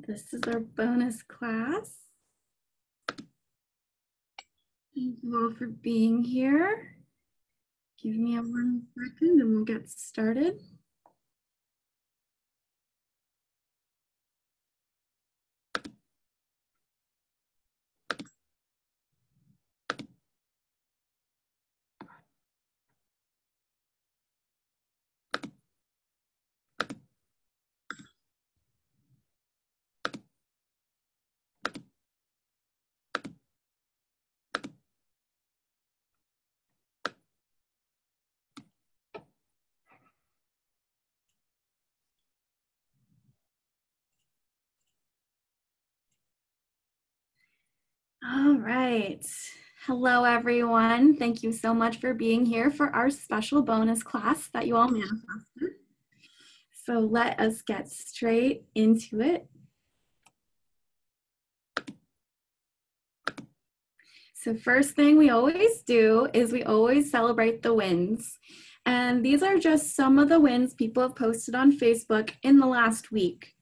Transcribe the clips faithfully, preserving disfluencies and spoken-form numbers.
This is our bonus class. Thank you all for being here. Give me a one second and we'll get started. All right. Hello, everyone. Thank you so much for being here for our special bonus class that you all manifested. So let us get straight into it. So first thing we always do is we always celebrate the wins. And these are just some of the wins people have posted on Facebook in the last week.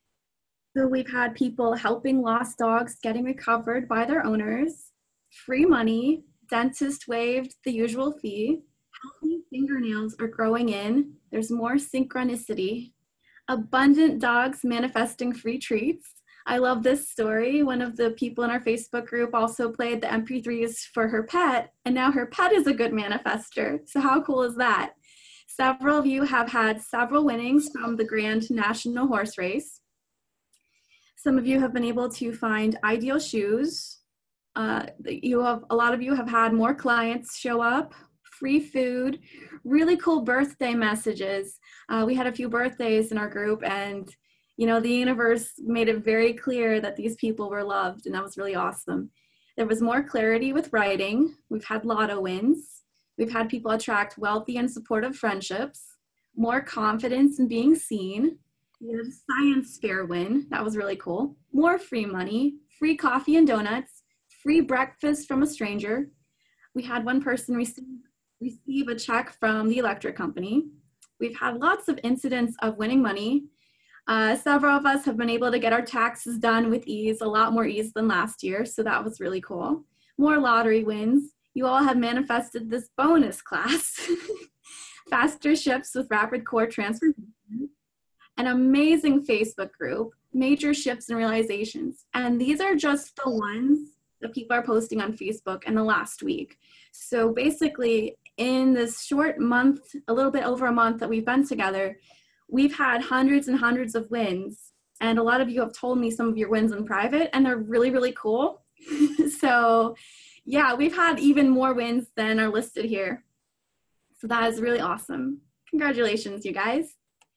So we've had people helping lost dogs getting recovered by their owners, free money, dentist waived the usual fee, healthy fingernails are growing in, there's more synchronicity, abundant dogs manifesting free treats. I love this story. One of the people in our Facebook group also played the M P threes for her pet, and now her pet is a good manifester. So how cool is that? Several of you have had several winnings from the Grand National Horse Race. Some of you have been able to find ideal shoes. Uh, you have, a lot of you have had more clients show up, free food, really cool birthday messages. Uh, we had a few birthdays in our group, and you know, the universe made it very clear that these people were loved, and that was really awesome. There was more clarity with writing. We've had lotto wins. We've had people attract wealthy and supportive friendships, more confidence in being seen. We had a science fair win. That was really cool. More free money, free coffee and donuts, free breakfast from a stranger. We had one person receive, receive a check from the electric company. We've had lots of incidents of winning money. Uh, several of us have been able to get our taxes done with ease, a lot more ease than last year, so that was really cool. More lottery wins. You all have manifested this bonus class. Faster shifts with rapid core transformation. An amazing Facebook group, major shifts and realizations. And these are just the ones that people are posting on Facebook in the last week. So basically, in this short month, a little bit over a month that we've been together, we've had hundreds and hundreds of wins. And a lot of you have told me some of your wins in private, and they're really, really cool. So yeah, we've had even more wins than are listed here. So that is really awesome. Congratulations, you guys.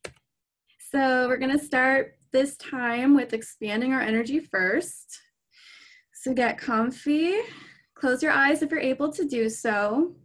So we're gonna start this time with expanding our energy first. So get comfy, close your eyes if you're able to do so.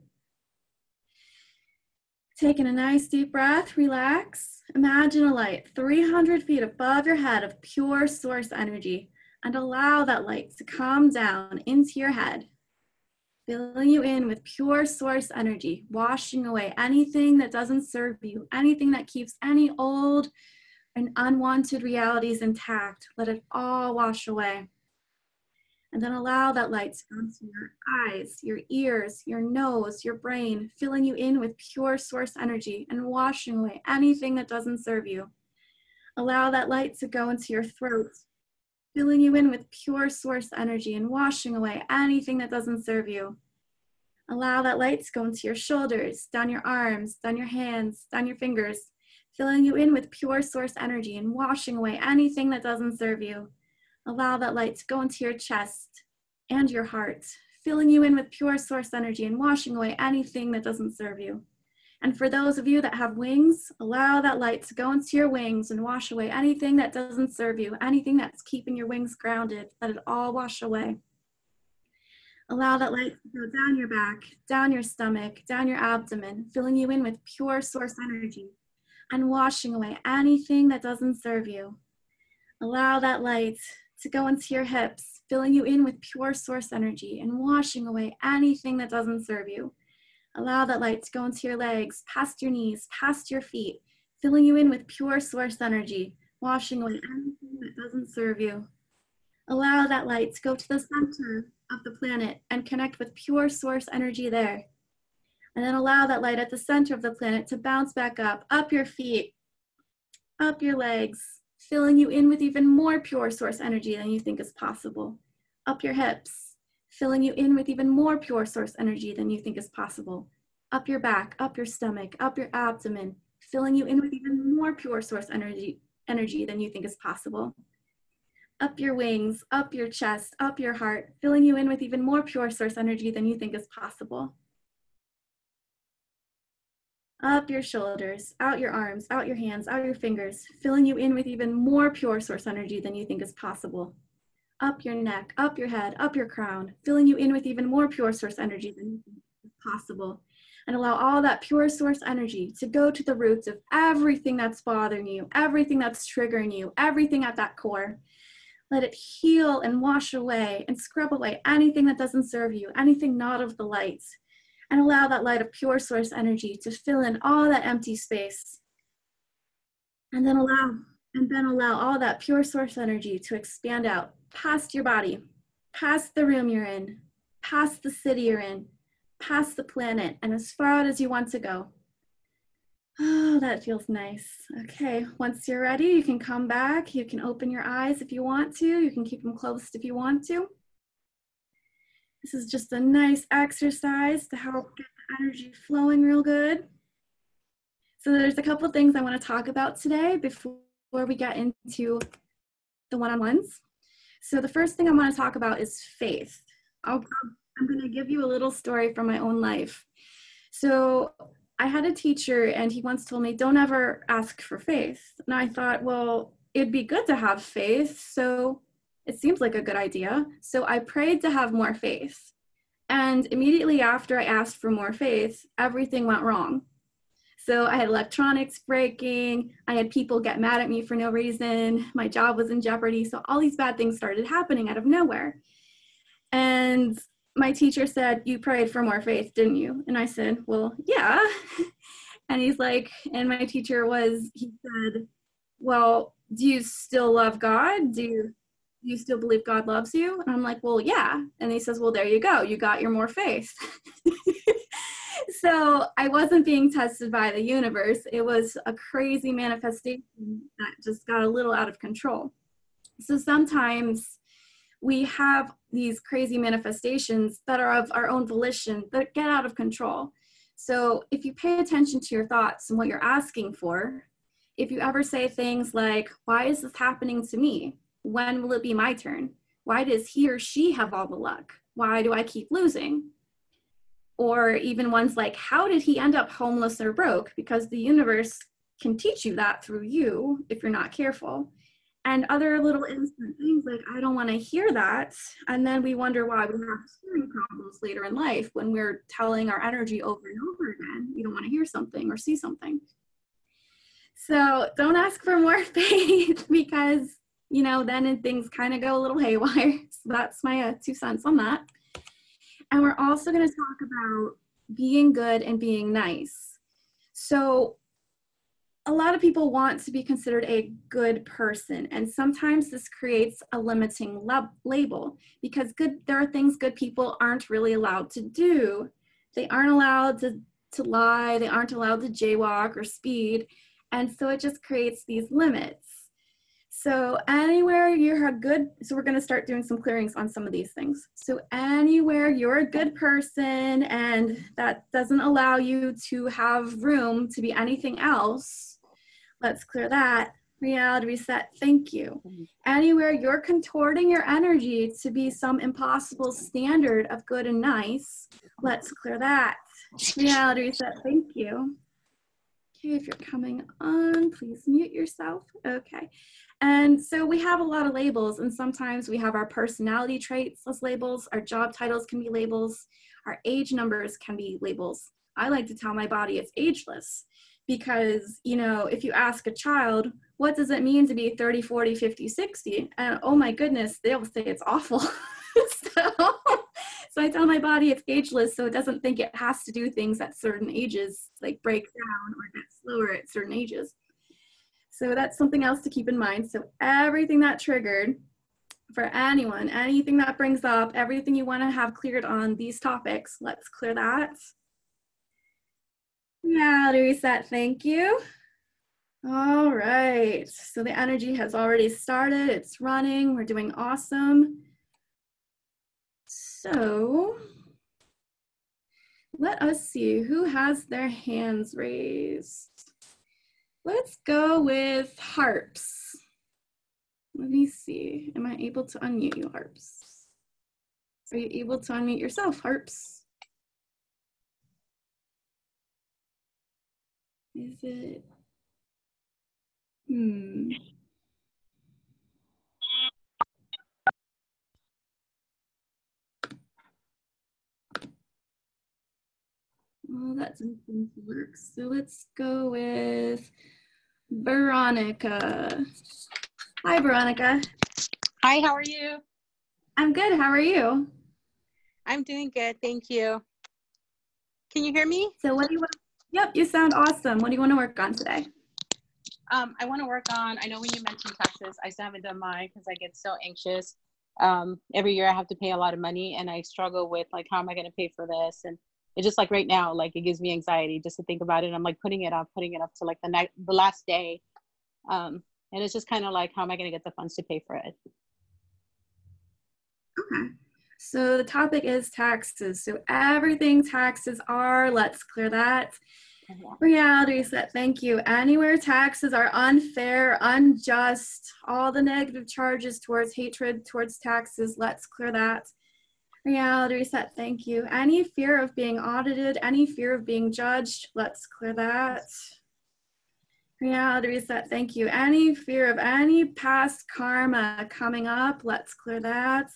Taking a nice deep breath, relax. Imagine a light three hundred feet above your head of pure source energy, and allow that light to come down into your head, filling you in with pure source energy, washing away anything that doesn't serve you, anything that keeps any old and unwanted realities intact. Let it all wash away. And then allow that light to come to your eyes, your ears, your nose, your brain, filling you in with pure source energy and washing away anything that doesn't serve you. Allow that light to go into your throat, filling you in with pure source energy and washing away anything that doesn't serve you. Allow that light to go into your shoulders, down your arms, down your hands, down your fingers, filling you in with pure source energy and washing away anything that doesn't serve you. Allow that light to go into your chest and your heart, filling you in with pure source energy and washing away anything that doesn't serve you. And for those of you that have wings, allow that light to go into your wings and wash away anything that doesn't serve you, anything that's keeping your wings grounded. Let it all wash away. Allow that light to go down your back, down your stomach, down your abdomen, filling you in with pure source energy and washing away anything that doesn't serve you. Allow that light to go into your hips, filling you in with pure source energy and washing away anything that doesn't serve you. Allow that light to go into your legs, past your knees, past your feet, filling you in with pure source energy, washing away anything that doesn't serve you. Allow that light to go to the center of the planet and connect with pure source energy there. And then allow that light at the center of the planet to bounce back up, up your feet, up your legs, filling you in with even more pure source energy than you think is possible. Up your hips, filling you in with even more pure source energy than you think is possible. Up your back, up your stomach, up your abdomen, filling you in with even more pure source energy, energy than you think is possible. Up your wings, up your chest, up your heart, filling you in with even more pure source energy than you think is possible. Up your shoulders, out your arms, out your hands, out your fingers, filling you in with even more pure source energy than you think is possible. Up your neck, up your head, up your crown, filling you in with even more pure source energy than you think is possible. And allow all that pure source energy to go to the roots of everything that's bothering you, everything that's triggering you, everything at that core. Let it heal and wash away and scrub away anything that doesn't serve you, anything not of the light. And allow that light of pure source energy to fill in all that empty space. And then allow, and then allow all that pure source energy to expand out past your body, past the room you're in, past the city you're in, past the planet, and as far out as you want to go. Oh, that feels nice. Okay, once you're ready, you can come back. You can open your eyes if you want to. You can keep them closed if you want to. This is just a nice exercise to help get the energy flowing real good. So there's a couple of things I want to talk about today before we get into the one-on-ones. So the first thing I want to talk about is faith. I'll, I'm going to give you a little story from my own life. So I had a teacher and he once told me, don't ever ask for faith. And I thought, well, it'd be good to have faith. So it seems like a good idea. So I prayed to have more faith. And immediately after I asked for more faith, everything went wrong. So I had electronics breaking. I had people get mad at me for no reason. My job was in jeopardy. So all these bad things started happening out of nowhere. And my teacher said, you prayed for more faith, didn't you? And I said, well, yeah. And he's like, and my teacher was, he said, well, do you still love God? Do you, do you still believe God loves you? And I'm like, well, yeah. And he says, well, there you go. You got your more faith. So I wasn't being tested by the universe. It was a crazy manifestation that just got a little out of control. So sometimes we have these crazy manifestations that are of our own volition that get out of control. So if you pay attention to your thoughts and what you're asking for, if you ever say things like, why is this happening to me? When will it be my turn? Why does he or she have all the luck? Why do I keep losing? Or even ones like, how did he end up homeless or broke? Because the universe can teach you that through you if you're not careful. And other little instant things like, I don't want to hear that. And then we wonder why we have hearing problems later in life when we're telling our energy over and over again. We don't want to hear something or see something. So don't ask for more faith because, you know, then things kind of go a little haywire. So that's my uh, two cents on that. And we're also going to talk about being good and being nice. So a lot of people want to be considered a good person. And sometimes this creates a limiting lab- label because good, there are things good people aren't really allowed to do. They aren't allowed to, to lie. They aren't allowed to jaywalk or speed. And so it just creates these limits. So anywhere you're a good, so we're going to start doing some clearings on some of these things. So anywhere you're a good person and that doesn't allow you to have room to be anything else, let's clear that. Reality reset, thank you. Anywhere you're contorting your energy to be some impossible standard of good and nice, let's clear that. Reality reset, thank you. Okay, if you're coming on, please mute yourself. Okay. And so we have a lot of labels, and sometimes we have our personality traits as labels, our job titles can be labels, our age numbers can be labels. I like to tell my body it's ageless because, you know, if you ask a child, what does it mean to be thirty, forty, fifty, sixty? And oh my goodness, they'll say it's awful. so, so I tell my body it's ageless so it doesn't think it has to do things at certain ages, like break down or get slower at certain ages. So that's something else to keep in mind. So everything that triggered for anyone, anything that brings up, everything you want to have cleared on these topics, let's clear that. Reality reset, thank you. All right, so the energy has already started, it's running, we're doing awesome. So let us see who has their hands raised. Let's go with Harps. Let me see, am I able to unmute you, Harps? Are you able to unmute yourself, Harps? Is it, hmm. Well, that doesn't seem to work. So let's go with Veronica. Hi, Veronica. Hi, how are you? I'm good. How are you? I'm doing good, thank you. Can you hear me? So what do you want? Yep, you sound awesome. What do you want to work on today? Um, I want to work on, I know when you mentioned taxes, I still haven't done mine because I get so anxious. Um, every year I have to pay a lot of money and I struggle with like, how am I going to pay for this? And it's just like right now, like it gives me anxiety just to think about it. I'm like putting it up, putting it up to like the next, the last day. Um, and it's just kind of like, how am I going to get the funds to pay for it? Okay. So the topic is taxes. So everything taxes are, let's clear that. Reality set, thank you. Anywhere taxes are unfair, unjust, all the negative charges towards hatred, towards taxes, let's clear that. Reality set, thank you. Any fear of being audited, any fear of being judged, let's clear that. Reality set, thank you. Any fear of any past karma coming up, let's clear that.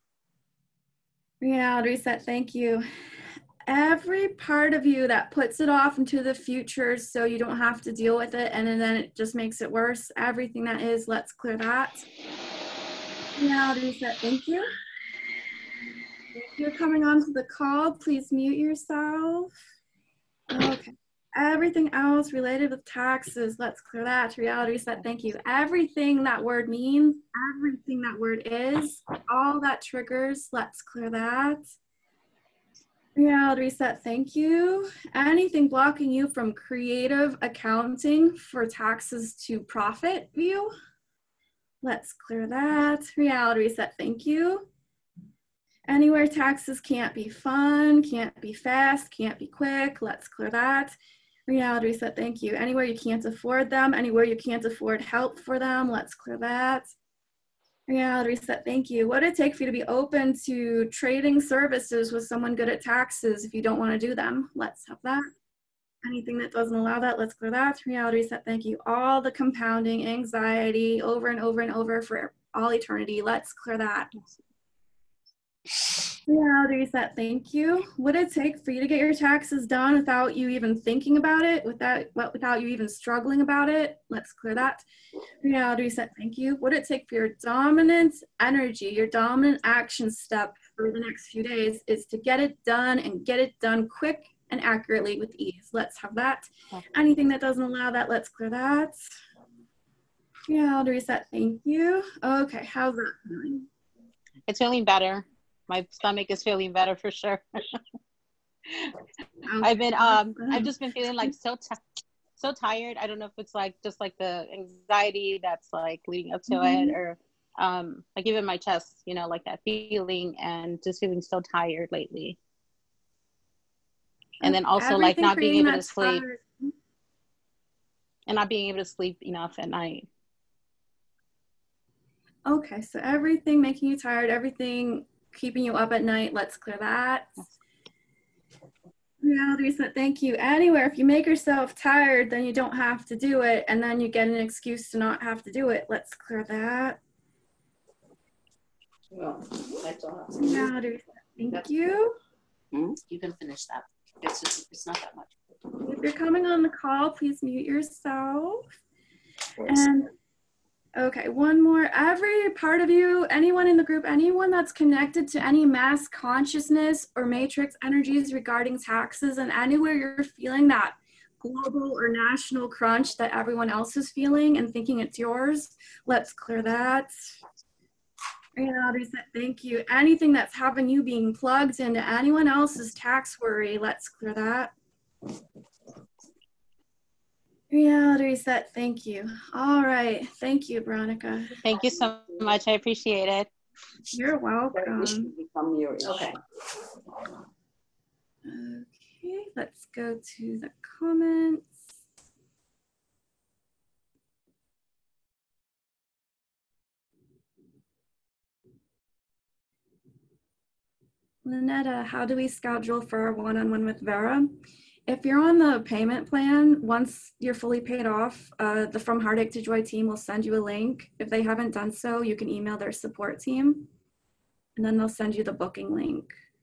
Reality set, thank you. Every part of you that puts it off into the future so you don't have to deal with it and then it just makes it worse, everything that is, let's clear that. Reality set, thank you. If you're coming onto the call, please mute yourself. Okay. Everything else related with taxes, let's clear that. Reality set, thank you. Everything that word means, everything that word is, all that triggers, let's clear that. Reality set, thank you. Anything blocking you from creative accounting for taxes to profit view, let's clear that. Reality set, thank you. Anywhere taxes can't be fun, can't be fast, can't be quick, let's clear that. Reality set, thank you. Anywhere you can't afford them, anywhere you can't afford help for them, let's clear that. Reality set, thank you. What would it take for you to be open to trading services with someone good at taxes if you don't want to do them? Let's have that. Anything that doesn't allow that, let's clear that. Reality set, thank you. All the compounding anxiety over and over and over for all eternity, let's clear that. Reality set, thank you. What would it take for you to get your taxes done without you even thinking about it, without, without you even struggling about it? Let's clear that. Reality set, thank you. What would it take for your dominant energy, your dominant action step for the next few days is to get it done and get it done quick and accurately with ease. Let's have that. Anything that doesn't allow that, let's clear that. Reality set, thank you. Okay, how's that feeling? It's feeling better. My stomach is feeling better for sure. I've been, um, I've just been feeling like so, so tired. I don't know if it's like, just like the anxiety that's like leading up to mm-hmm. it or um, like even my chest, you know, like that feeling and just feeling so tired lately. And then also Everything like not being able to sleep tired. and not being able to sleep enough at night. Okay, so everything making you tired, everything keeping you up at night, let's clear that. Reality set, thank you. Anywhere, if you make yourself tired, then you don't have to do it, and then you get an excuse to not have to do it. Let's clear that. Well, that's all. Reality set, thank that's you. Hmm? You can finish that. It's just, it's not that much. If you're coming on the call, please mute yourself. And okay, one more. Every part of you, anyone in the group, anyone that's connected to any mass consciousness or matrix energies regarding taxes and anywhere you're feeling that global or national crunch that everyone else is feeling and thinking it's yours, let's clear that. Reality set, thank you. Anything that's having you being plugged into anyone else's tax worry, let's clear that. Reality set, thank you. All right, thank you, Veronica. Thank you so much. I appreciate it. You're welcome. Okay. Okay, let's go to the comments. Lynetta, how do we schedule for a one-on-one with Vera? If you're on the payment plan, once you're fully paid off, uh, the From Heartache to Joy team will send you a link. If they haven't done so, you can email their support team, and then they'll send you the booking link.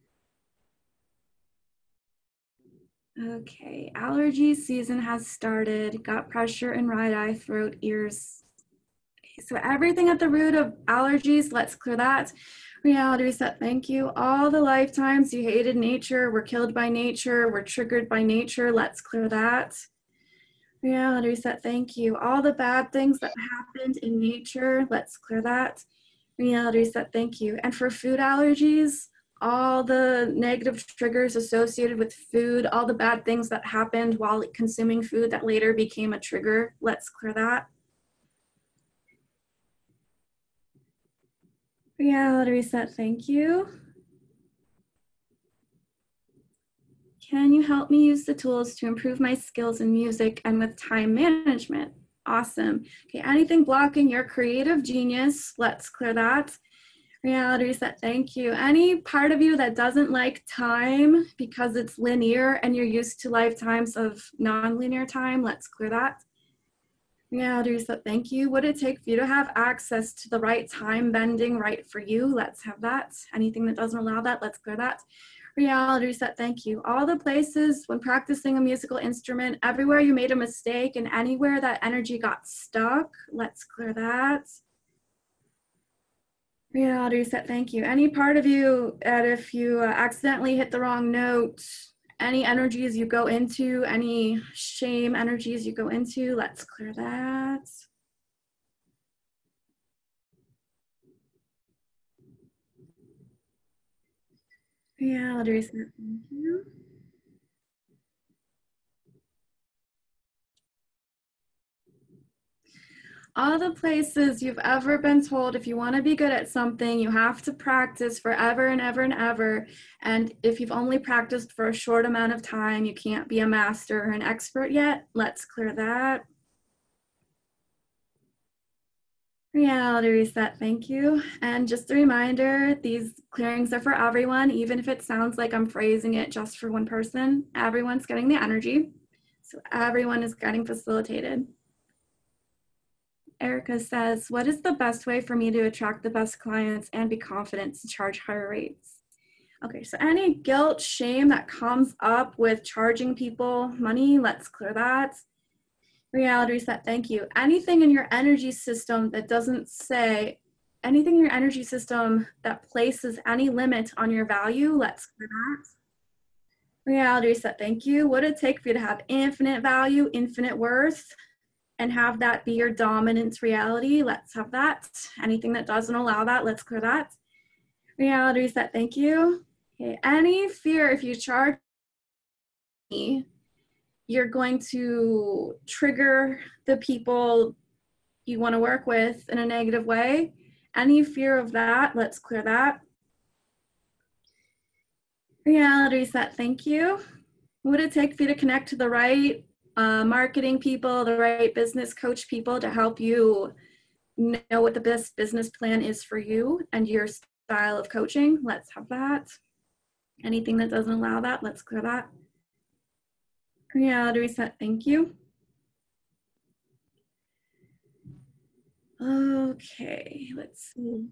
Okay, allergy season has started. Gut pressure in right eye, throat, ears. Okay, so everything at the root of allergies, let's clear that. Reality reset, thank you. All the lifetimes you hated nature, were killed by nature, were triggered by nature, let's clear that. Reality reset, thank you. All the bad things that happened in nature, let's clear that. Reality reset, thank you. And for food allergies, all the negative triggers associated with food, all the bad things that happened while consuming food that later became a trigger, let's clear that. Reality reset, thank you. Can you help me use the tools to improve my skills in music and with time management? Awesome. Okay, anything blocking your creative genius, let's clear that. Reality reset, thank you. Any part of you that doesn't like time because it's linear and you're used to lifetimes of non-linear time, let's clear that. Reality reset, thank you. What would it take for you to have access to the right time bending right for you? Let's have that. Anything that doesn't allow that, let's clear that. Reality reset, thank you. All the places when practicing a musical instrument, everywhere you made a mistake and anywhere that energy got stuck, let's clear that. Reality reset, thank you. Any part of you that if you uh, accidentally hit the wrong note, any energies you go into, any shame energies you go into, let's clear that. Reality reset, thank you. All the places you've ever been told if you want to be good at something, you have to practice forever and ever and ever. And if you've only practiced for a short amount of time, you can't be a master or an expert yet. Let's clear that. Reality reset, thank you. And just a reminder, these clearings are for everyone, even if it sounds like I'm phrasing it just for one person. Everyone's getting the energy. So everyone is getting facilitated. Erica says, what is the best way for me to attract the best clients and be confident to charge higher rates? Okay, so any guilt, shame that comes up with charging people money, let's clear that. Reality reset, thank you. Anything in your energy system that doesn't say, anything in your energy system that places any limit on your value, let's clear that. Reality reset, thank you. What would it take for you to have infinite value, infinite worth, and have that be your dominant reality? Let's have that. Anything that doesn't allow that, let's clear that. Reality reset, thank you. Okay, any fear if you charge me, you're going to trigger the people you want to work with in a negative way. Any fear of that, let's clear that. Reality reset, thank you. What would it take for you to connect to the right uh, marketing people, the right business coach people to help you know what the best business plan is for you and your style of coaching? Let's have that. Anything that doesn't allow that, let's clear that. Reality reset, thank you. Okay, let's see.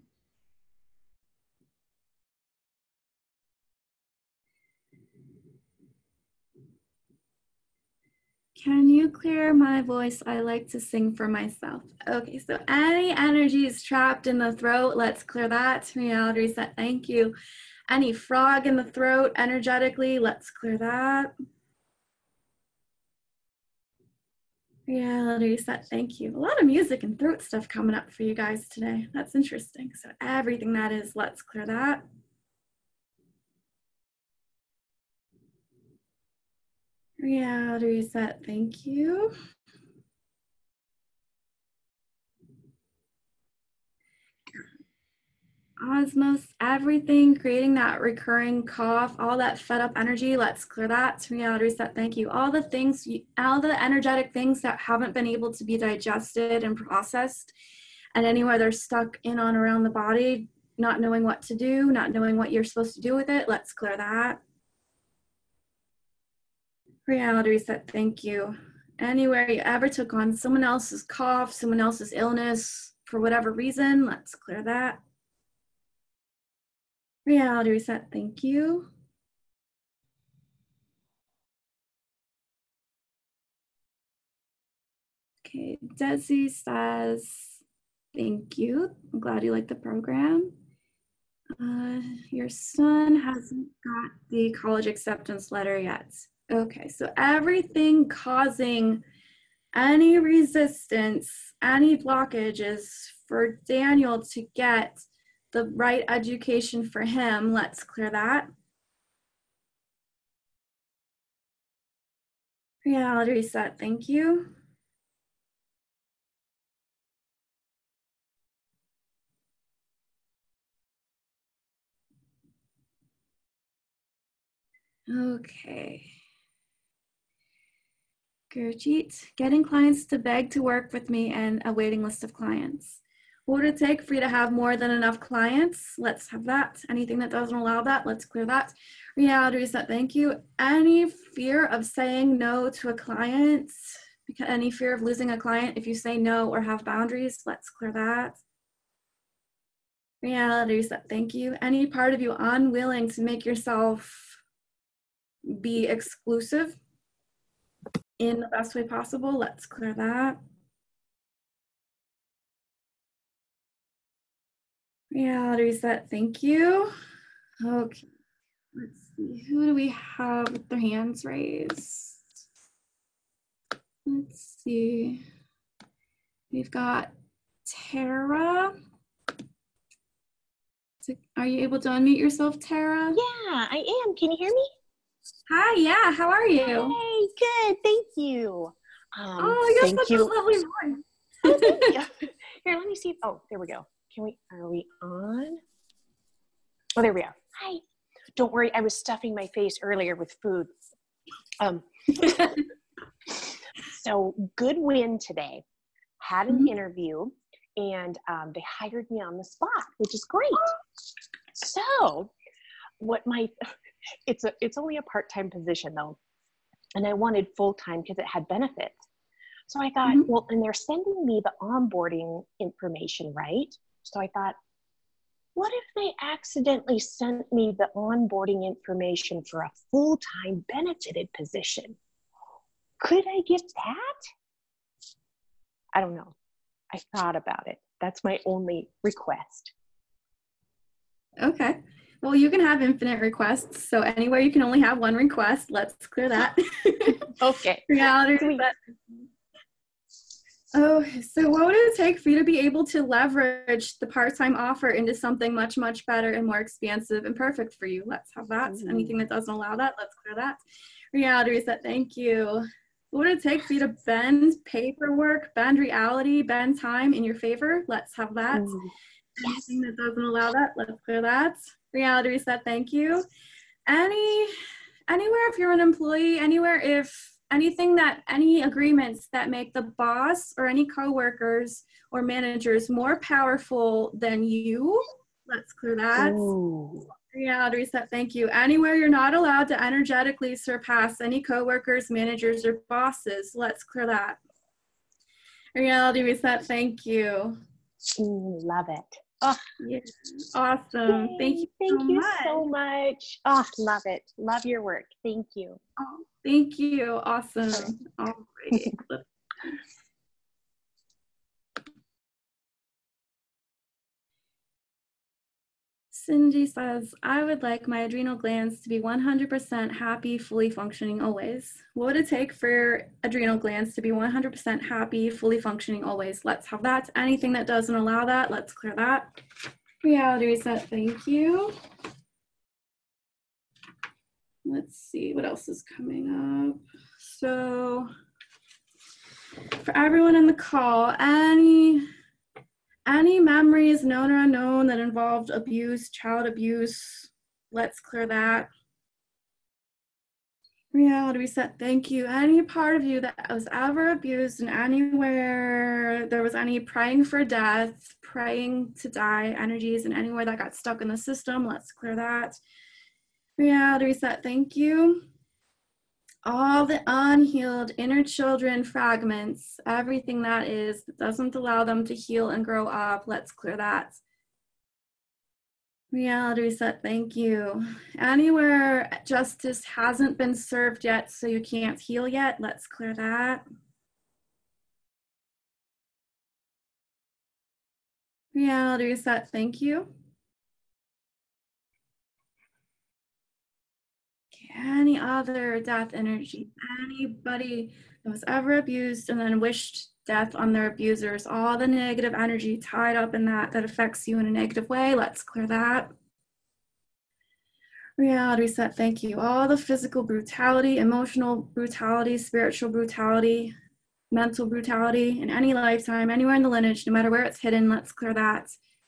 Can you clear my voice? I like to sing for myself. Okay, so any energy is trapped in the throat, let's clear that. Reality reset, thank you. Any frog in the throat energetically, let's clear that. Reality reset, thank you. A lot of music and throat stuff coming up for you guys today. That's interesting. So everything that is, let's clear that. Reality reset, thank you. Osmos, everything, creating that recurring cough, all that fed up energy, let's clear that. Reality reset, thank you. All the things, all the energetic things that haven't been able to be digested and processed, and anywhere they're stuck in on around the body, not knowing what to do, not knowing what you're supposed to do with it, let's clear that. Reality reset, thank you. Anywhere you ever took on someone else's cough, someone else's illness, for whatever reason, let's clear that. Reality reset, thank you. Okay, Desi says, thank you. I'm glad you like the program. Uh, your son hasn't got the college acceptance letter yet. Okay, so everything causing any resistance, any blockages for Daniel to get the right education for him, let's clear that. Reality reset, thank you. Okay. Gurjeet, getting clients to beg to work with me and a waiting list of clients. What would it take for you to have more than enough clients? Let's have that. Anything that doesn't allow that, let's clear that. Reality reset, thank you. Any fear of saying no to a client? Because any fear of losing a client if you say no or have boundaries, let's clear that. Reality reset, thank you. Any part of you unwilling to make yourself be exclusive in the best way possible, let's clear that. Reality reset, thank you. Okay, let's see, who do we have with their hands raised? Let's see, we've got Tara. Are you able to unmute yourself, Tara? Yeah, I am. Can you hear me? Hi, yeah, how are you? Hey, good, thank you. Um, oh, you have thank such you. a lovely voice. Oh, thank you. Here, let me see. Oh, there we go. Can we, are we on? Oh, there we are. Hi. Don't worry, I was stuffing my face earlier with food. Um, so good win today. Had an mm-hmm. interview and um, they hired me on the spot, which is great. So what my, it's a, it's only a part-time position though. And I wanted full-time because it had benefits. So I thought, mm-hmm. well, and they're sending me the onboarding information, right? So I thought, what if they accidentally sent me the onboarding information for a full-time benefited position? Could I get that? I don't know. I thought about it. That's my only request. Okay. Well, you can have infinite requests. So anywhere you can only have one request, let's clear that. Okay. Reality reset. Oh, so what would it take for you to be able to leverage the part-time offer into something much, much better and more expansive and perfect for you? Let's have that. Mm-hmm. Anything that doesn't allow that, let's clear that. Reality reset, thank you. What would it take for you to bend paperwork, bend reality, bend time in your favor? Let's have that. Mm-hmm. Yes. Anything that doesn't allow that, let's clear that. Reality reset, thank you. Any, anywhere if you're an employee, anywhere if anything that, any agreements that make the boss or any coworkers or managers more powerful than you, let's clear that. Ooh. Reality reset, thank you. Anywhere you're not allowed to energetically surpass any coworkers, managers, or bosses, let's clear that. Reality reset, thank you. Ooh, love it. Oh, yes. Awesome. Yay. Thank you. Thank so you much. so much. Oh, love it. Love your work. Thank you. Oh, thank you. Awesome. All right. Cindy says, I would like my adrenal glands to be one hundred percent happy, fully functioning always. What would it take for adrenal glands to be one hundred percent happy, fully functioning always? Let's have that. Anything that doesn't allow that, let's clear that. Reality reset, thank you. Let's see what else is coming up. So for everyone in the call, any Any memories, known or unknown, that involved abuse, child abuse, let's clear that. Reality reset, thank you. Any part of you that was ever abused in anywhere, there was any praying for death, praying to die, energies, and anywhere that got stuck in the system, let's clear that. Reality reset, thank you. All the unhealed inner children fragments, everything that is, that doesn't allow them to heal and grow up, let's clear that. Reality reset, thank you. Anywhere justice hasn't been served yet, so you can't heal yet, let's clear that. Reality reset, thank you. Any other death energy, anybody that was ever abused and then wished death on their abusers, all the negative energy tied up in that that affects you in a negative way, let's clear that. Reality reset, thank you. All the physical brutality, emotional brutality, spiritual brutality, mental brutality in any lifetime, anywhere in the lineage, no matter where it's hidden, let's clear that.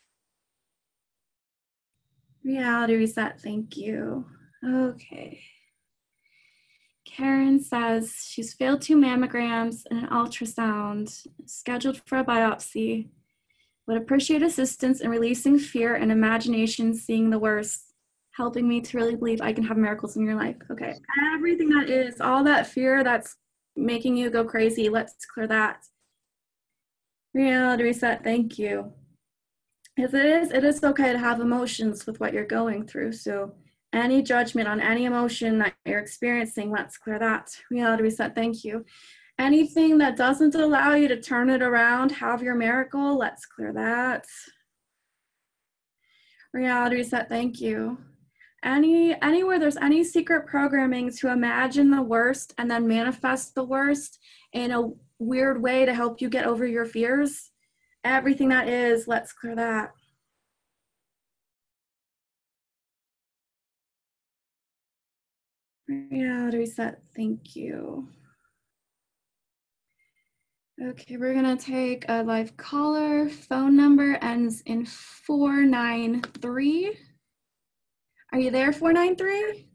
Reality reset, thank you. Okay. Karen says she's failed two mammograms and an ultrasound, scheduled for a biopsy. Would appreciate assistance in releasing fear and imagination, seeing the worst, helping me to really believe I can have miracles in your life. Okay, everything that is, all that fear that's making you go crazy, let's clear that. Reality reset, thank you. If it is, it is okay to have emotions with what you're going through, so any judgment on any emotion that you're experiencing, let's clear that. Reality reset, thank you. Anything that doesn't allow you to turn it around, have your miracle, let's clear that. Reality reset, thank you. Any, anywhere there's any secret programming to imagine the worst and then manifest the worst in a weird way to help you get over your fears, everything that is, let's clear that. Reality reset, thank you. Okay, we're gonna take a live caller. Phone number ends in four nine three. Are you there, four nine three?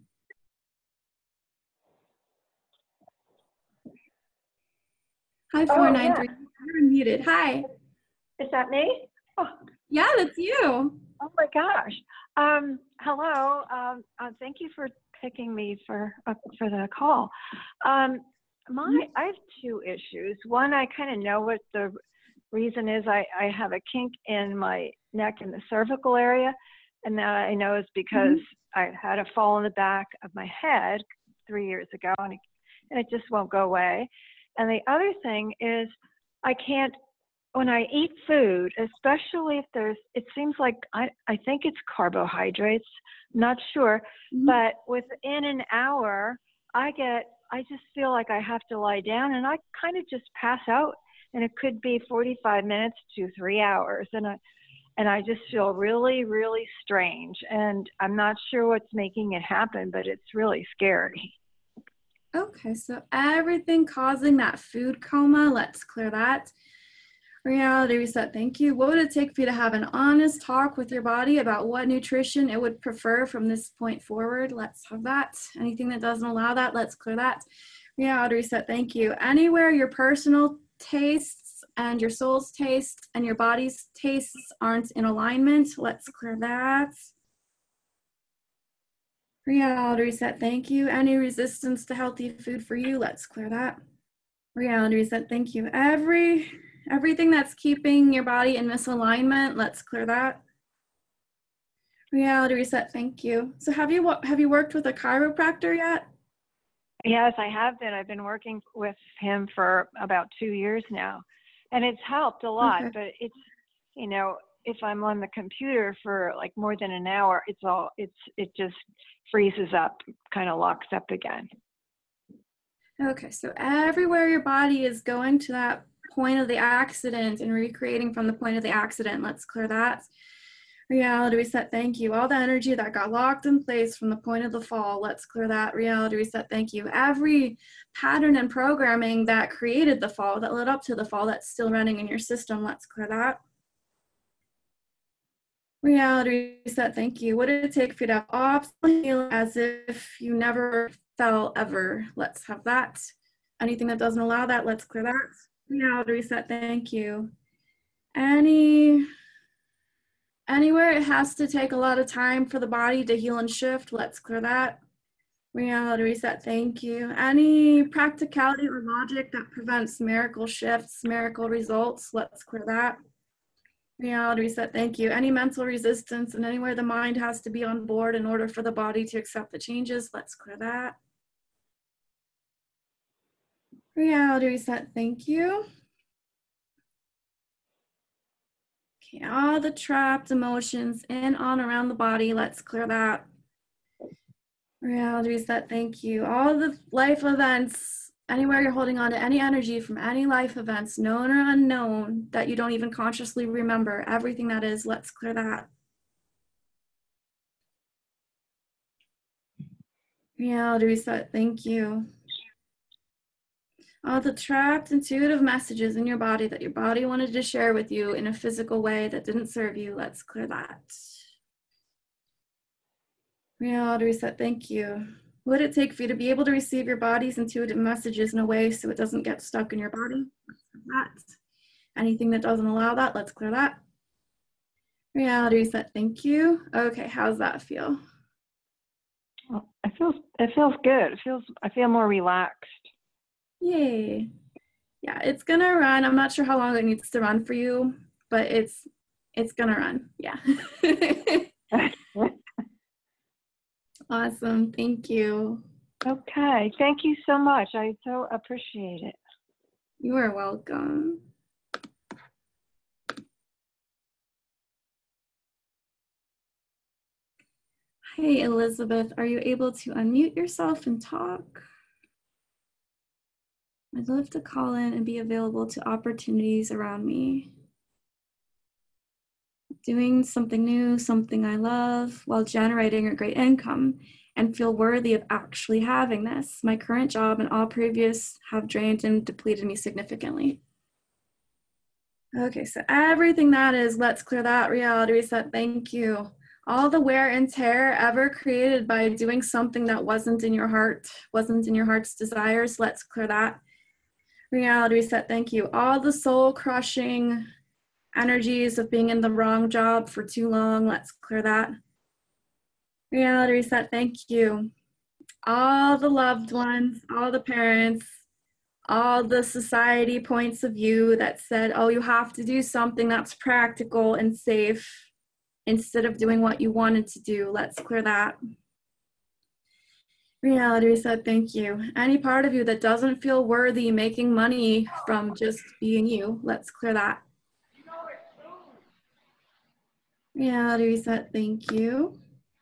Hi, four nine three. Oh, yeah. You're muted. Hi. Is that me? Oh. Yeah, that's you. Oh my gosh. Um, hello. Um, uh, thank you for picking me for uh, for the call. Um, my I have two issues. One, I kind of know what the reason is. I, I have a kink in my neck in the cervical area, and that I know is because mm-hmm. I had a fall in the back of my head three years ago, and it, and it just won't go away. And the other thing is I can't, when I eat food, especially if there's, it seems like, I, I think it's carbohydrates, not sure, mm-hmm. but within an hour, I get, I just feel like I have to lie down and I kind of just pass out, and it could be forty-five minutes to three hours. And I, and I just feel really, really strange. And I'm not sure what's making it happen, but it's really scary. Okay, so everything causing that food coma, let's clear that. Reality reset, thank you. What would it take for you to have an honest talk with your body about what nutrition it would prefer from this point forward? Let's have that. Anything that doesn't allow that, let's clear that. Reality reset, thank you. Anywhere your personal tastes and your soul's tastes and your body's tastes aren't in alignment, let's clear that. Reality reset, thank you. Any resistance to healthy food for you, let's clear that. Reality reset, thank you. Every everything that's keeping your body in misalignment, let's clear that. Reality reset, thank you. So have you have you worked with a chiropractor yet? Yes, I have been. I've been working with him for about two years now, and it's helped a lot. Okay. But it's, you know, if I'm on the computer for like more than an hour, it's all, it's, it just freezes up, kind of locks up again. Okay, so everywhere your body is going to that point of the accident and recreating from the point of the accident, let's clear that. Reality reset, thank you. All the energy that got locked in place from the point of the fall, let's clear that. Reality reset, thank you. Every pattern and programming that created the fall, that led up to the fall, that's still running in your system, let's clear that. Reality reset, thank you. What did it take for you to have obstacle as if you never fell ever? Let's have that. Anything that doesn't allow that, let's clear that. Reality reset, thank you. Any, anywhere it has to take a lot of time for the body to heal and shift, let's clear that. Reality reset, thank you. Any practicality or logic that prevents miracle shifts, miracle results, let's clear that. Reality reset, thank you. Any mental resistance and anywhere the mind has to be on board in order for the body to accept the changes, let's clear that. Reality reset, thank you. Okay, all the trapped emotions in, on, around the body, let's clear that. Reality reset, thank you. All the life events, anywhere you're holding on to any energy from any life events, known or unknown, that you don't even consciously remember, everything that is, let's clear that. Reality reset, thank you. All the trapped intuitive messages in your body that your body wanted to share with you in a physical way that didn't serve you, let's clear that. Reality reset, thank you. What would it take for you to be able to receive your body's intuitive messages in a way so it doesn't get stuck in your body? Let's clear that. Anything that doesn't allow that, let's clear that. Reality reset, thank you. Okay, how's that feel? Well, it feels, it feels good. It feels, I feel more relaxed. Yay. Yeah, it's gonna run. I'm not sure how long it needs to run for you, but it's it's gonna run. Yeah. Awesome. Thank you. Okay. Thank you so much. I so appreciate it. You are welcome. Hey, Elizabeth, are you able to unmute yourself and talk? I'd love to call in and be available to opportunities around me. Doing something new, something I love, while generating a great income and feel worthy of actually having this. My current job and all previous have drained and depleted me significantly. Okay, so everything that is, let's clear that. Reality reset, thank you. All the wear and tear ever created by doing something that wasn't in your heart, wasn't in your heart's desires, let's clear that. Reality reset, thank you. All the soul crushing energies of being in the wrong job for too long, let's clear that. Reality reset, thank you. All the loved ones, all the parents, all the society points of view that said, oh, you have to do something that's practical and safe instead of doing what you wanted to do, let's clear that. Reality reset, thank you. Any part of you that doesn't feel worthy making money from just being you, let's clear that. Reality reset, thank you.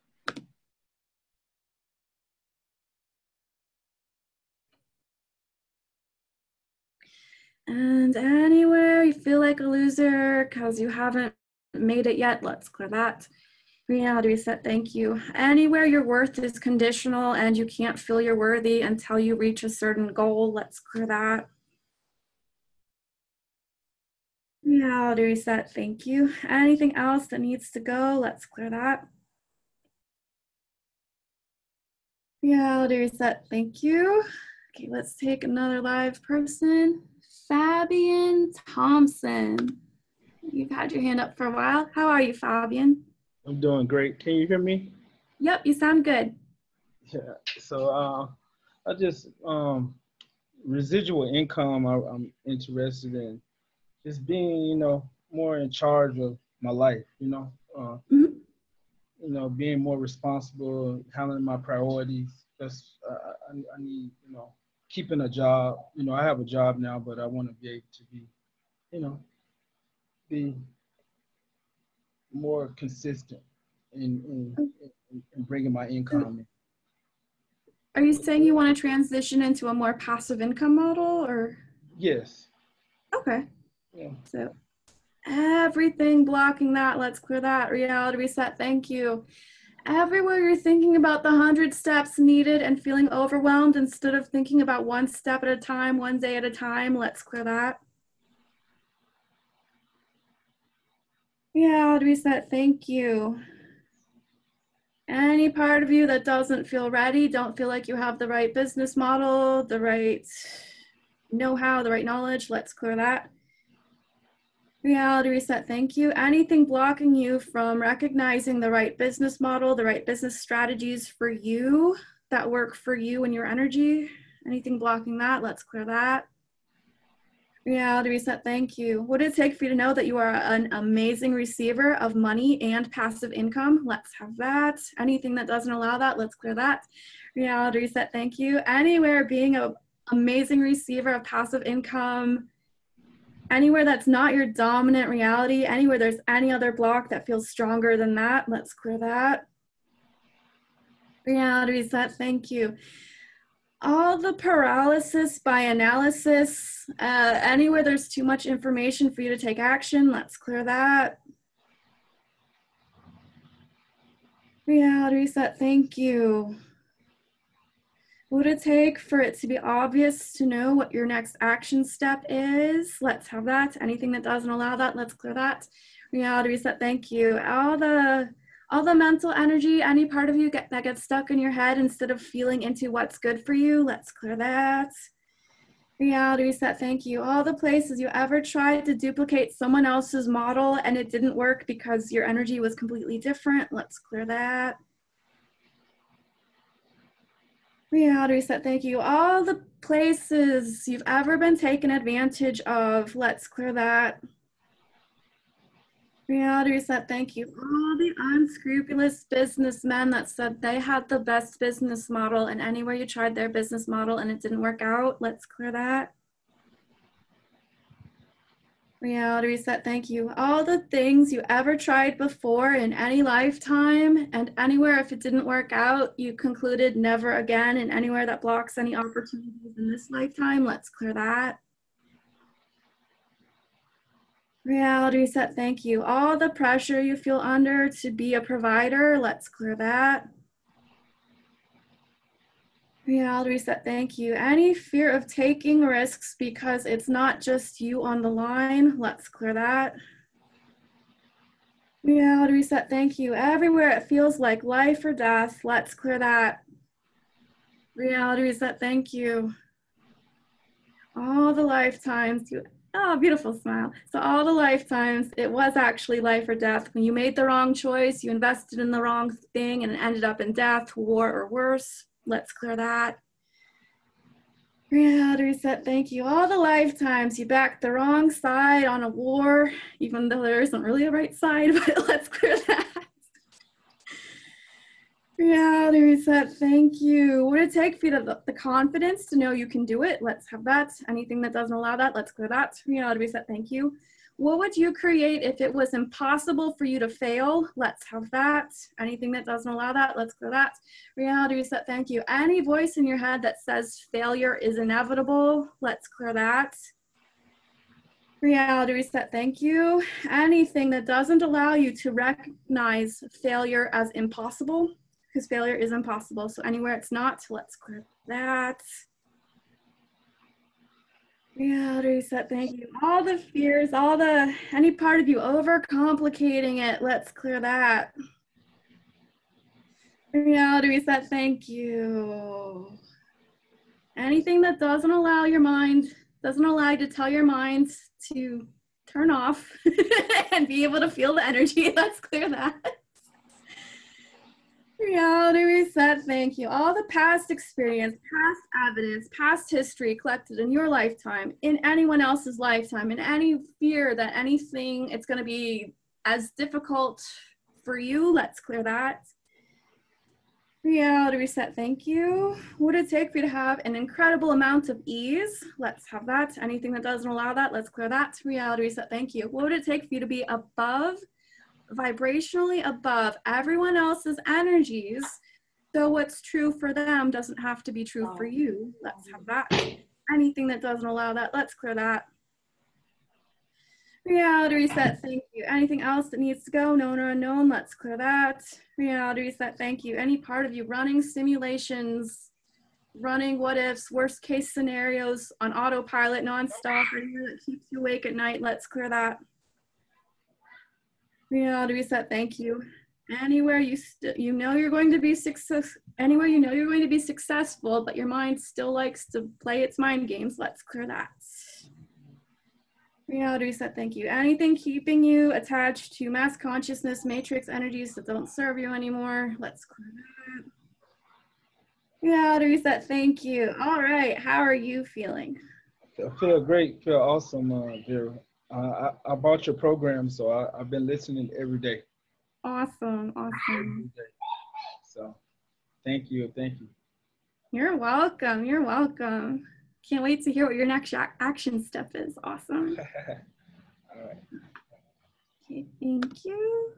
And anywhere you feel like a loser because you haven't made it yet, let's clear that. Reality reset, thank you. Anywhere your worth is conditional and you can't feel you're worthy until you reach a certain goal, let's clear that. Reality reset, thank you. Anything else that needs to go, let's clear that. Reality reset, thank you. Okay, let's take another live person. Fabian Thompson. You've had your hand up for a while. How are you, Fabian? I'm doing great. Can you hear me? Yep, you sound good. Yeah. So uh, I just um, residual income. I, I'm interested in just being, you know, more in charge of my life. You know, uh, Mm-hmm. you know, being more responsible, handling my priorities. That's uh, I, I need, you know, keeping a job. You know, I have a job now, but I want to be able to be, you know, be more consistent in, in, in bringing my income in. Are you saying you want to transition into a more passive income model, or? Yes. Okay. Yeah. So everything blocking that, let's clear that. Reality reset, thank you. Everywhere you're thinking about the hundred steps needed and feeling overwhelmed instead of thinking about one step at a time, one day at a time, let's clear that. Reality reset, thank you. Any part of you that doesn't feel ready, don't feel like you have the right business model, the right know-how, the right knowledge, let's clear that. Reality reset, thank you. Anything blocking you from recognizing the right business model, the right business strategies for you that work for you and your energy, anything blocking that, let's clear that. Reality reset, thank you. What does it take for you to know that you are an amazing receiver of money and passive income? Let's have that. Anything that doesn't allow that, let's clear that. Reality reset, thank you. Anywhere being an amazing receiver of passive income, anywhere that's not your dominant reality, anywhere there's any other block that feels stronger than that, let's clear that. Reality reset, thank you. All the paralysis by analysis, uh, anywhere there's too much information for you to take action, let's clear that. Reality reset, thank you. What would it take for it to be obvious to know what your next action step is? Let's have that. Anything that doesn't allow that, let's clear that. Reality reset, thank you. All the All the mental energy, any part of you get, that gets stuck in your head instead of feeling into what's good for you, let's clear that. Reality reset, thank you. All the places you ever tried to duplicate someone else's model and it didn't work because your energy was completely different, let's clear that. Reality reset, thank you. All the places you've ever been taken advantage of, let's clear that. Reality reset, thank you. All the unscrupulous businessmen that said they had the best business model and anywhere you tried their business model and it didn't work out, let's clear that. Reality reset, thank you. All the things you ever tried before in any lifetime and anywhere if it didn't work out, you concluded never again, and anywhere that blocks any opportunities in this lifetime, let's clear that. Reality reset, thank you. All the pressure you feel under to be a provider, let's clear that. Reality reset, thank you. Any fear of taking risks because it's not just you on the line, let's clear that. Reality reset, thank you. Everywhere it feels like life or death, let's clear that. Reality reset, thank you. All the lifetimes you Oh, beautiful smile. So all the lifetimes, it was actually life or death. When you made the wrong choice, you invested in the wrong thing and it ended up in death, war, or worse. Let's clear that. Reality reset, thank you. All the lifetimes you backed the wrong side on a war, even though there isn't really a right side, but let's clear that. Reality reset, thank you. What would it take for you to the, the confidence to know you can do it? Let's have that. Anything that doesn't allow that, let's clear that. Reality reset, thank you. What would you create if it was impossible for you to fail? Let's have that. Anything that doesn't allow that, let's clear that. Reality reset, thank you. Any voice in your head that says failure is inevitable, let's clear that. Reality reset, thank you. Anything that doesn't allow you to recognize failure as impossible, because failure is impossible. So anywhere it's not, let's clear that. Reality reset, thank you. All the fears, all the, any part of you overcomplicating it, let's clear that. Reality reset, thank you. Anything that doesn't allow your mind, doesn't allow you to tell your mind to turn off and be able to feel the energy, let's clear that. Reality reset, thank you. All the past experience, past evidence, past history collected in your lifetime, in anyone else's lifetime, in any fear that anything, it's going to be as difficult for you, let's clear that. Reality reset, thank you. What would it take for you to have an incredible amount of ease? Let's have that. Anything that doesn't allow that, let's clear that. Reality reset, thank you. What would it take for you to be above vibrationally above everyone else's energies. So what's true for them doesn't have to be true for you. Let's have that. Anything that doesn't allow that, let's clear that. Reality reset, thank you. Anything else that needs to go, known or unknown, let's clear that. Reality reset, thank you. Any part of you running simulations, running what ifs, worst case scenarios on autopilot nonstop, anything that keeps you awake at night, let's clear that. Reality reset, thank you. Anywhere you st you know you're going to be success, anywhere you know you're going to be successful, but your mind still likes to play its mind games, let's clear that. Reality reset, thank you. Anything keeping you attached to mass consciousness matrix energies that don't serve you anymore, let's clear that. Reality reset, thank you. All right, how are you feeling? I feel great, feel awesome, uh, Vera. Uh, I, I bought your program, so I, I've been listening every day. Awesome, awesome. So thank you, thank you. You're welcome, you're welcome. Can't wait to hear what your next action step is. Awesome. All right. Okay, thank you.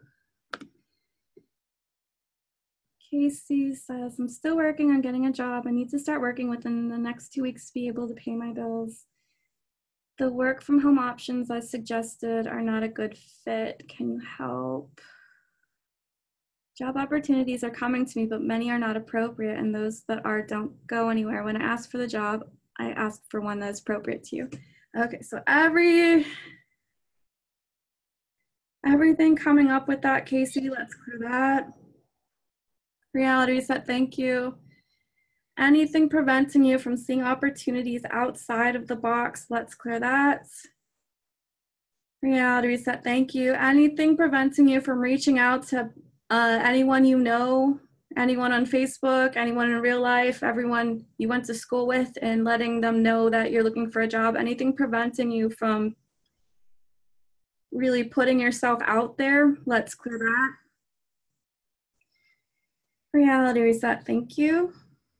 Casey says, I'm still working on getting a job. I need to start working within the next two weeks to be able to pay my bills. The work from home options I suggested are not a good fit. Can you help? Job opportunities are coming to me, but many are not appropriate, and those that are don't go anywhere. When I ask for the job, I ask for one that is appropriate to you. Okay, so every everything coming up with that, Casey, let's clear that. Reality reset, thank you. Anything preventing you from seeing opportunities outside of the box, let's clear that. Reality reset, thank you. Anything preventing you from reaching out to uh, anyone you know, anyone on Facebook, anyone in real life, everyone you went to school with, and letting them know that you're looking for a job, anything preventing you from really putting yourself out there, let's clear that. Reality reset, thank you.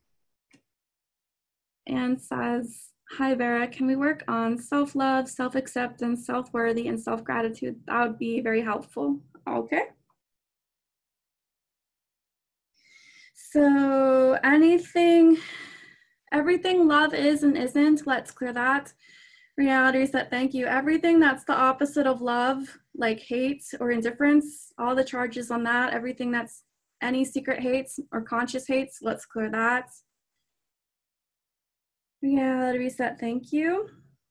And says, hi Vera, can we work on self-love, self-acceptance, self-worthy, and self-gratitude? That would be very helpful. Okay. So anything, everything love is and isn't, let's clear that. Reality reset, thank you. Everything that's the opposite of love, like hate or indifference, all the charges on that, everything that's any secret hates or conscious hates, let's clear that. Reality reset, thank you.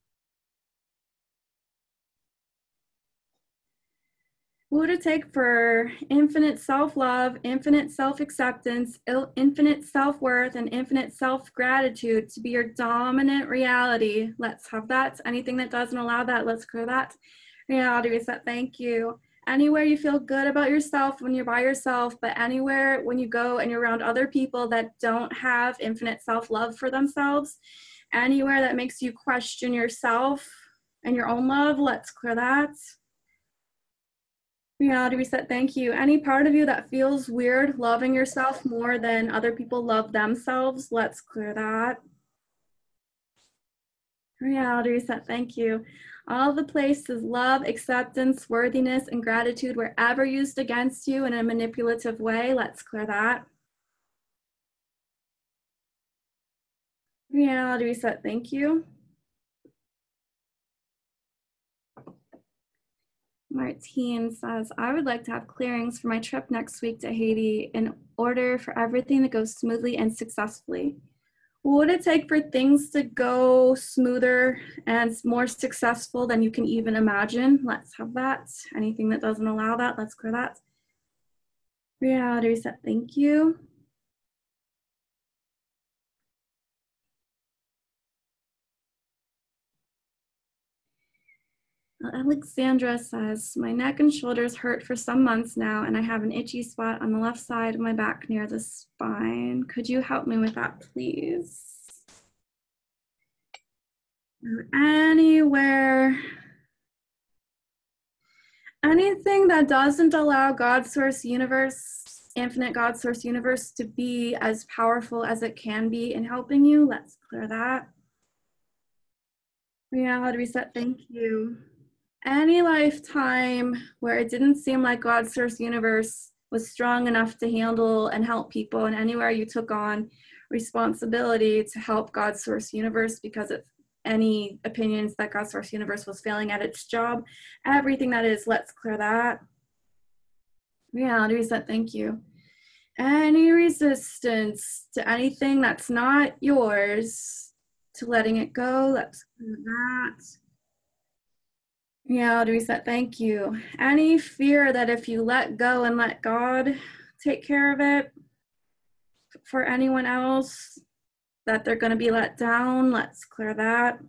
What would it take for infinite self-love, infinite self-acceptance, infinite self-worth, and infinite self-gratitude to be your dominant reality? Let's have that. Anything that doesn't allow that, let's clear that. Reality reset, thank you. Anywhere you feel good about yourself when you're by yourself, but anywhere when you go and you're around other people that don't have infinite self-love for themselves, anywhere that makes you question yourself and your own love, let's clear that. Reality reset, thank you. Any part of you that feels weird loving yourself more than other people love themselves, let's clear that. Reality reset, thank you. All the places love, acceptance, worthiness, and gratitude were ever used against you in a manipulative way, let's clear that. Reality reset, thank you. Martine says, I would like to have clearings for my trip next week to Haiti in order for everything to go smoothly and successfully. What would it take for things to go smoother and more successful than you can even imagine? Let's have that. Anything that doesn't allow that, let's clear that. Reality reset, thank you. Alexandra says, my neck and shoulders hurt for some months now, and I have an itchy spot on the left side of my back near the spine. Could you help me with that, please? Or anywhere, anything that doesn't allow God Source Universe, infinite God Source Universe, to be as powerful as it can be in helping you, let's clear that. Reality reset, thank you. any lifetime where it didn't seem like God's source universe was strong enough to handle and help people, and anywhere you took on responsibility to help God's source universe because of any opinions that God's source universe was failing at its job, everything that is, let's clear that. Reality reset, thank you. Any resistance to anything that's not yours, to letting it go, let's clear that. Reality reset, thank you. Any fear that if you let go and let God take care of it for anyone else, that they're going to be let down, let's clear that.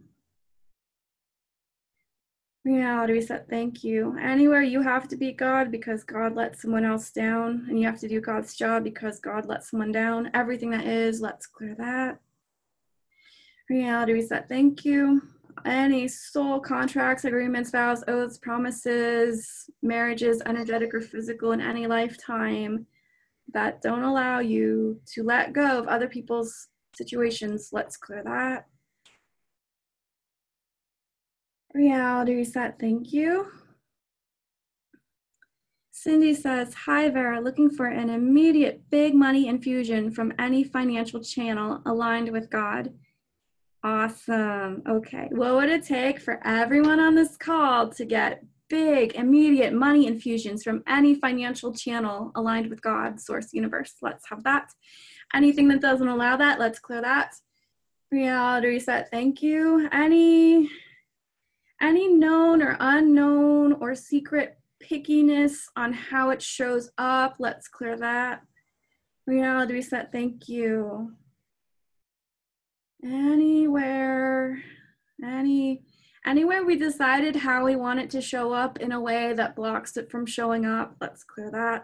Reality reset, thank you. Anywhere you have to be God because God let someone else down, and you have to do God's job because God let someone down, everything that is, let's clear that. Reality reset, thank you. Any soul contracts, agreements, vows, oaths, promises, marriages, energetic or physical, in any lifetime that don't allow you to let go of other people's situations, let's clear that. Reality reset, thank you. Cindy says, hi Vera, looking for an immediate big money infusion from any financial channel aligned with God. Awesome. Okay. What would it take for everyone on this call to get big, immediate money infusions from any financial channel aligned with God, source, universe? Let's have that. Anything that doesn't allow that, let's clear that. Reality reset, thank you. Any, any known or unknown or secret pickiness on how it shows up, let's clear that. Reality reset, thank you. Anywhere, any, anywhere we decided how we want it to show up in a way that blocks it from showing up, let's clear that.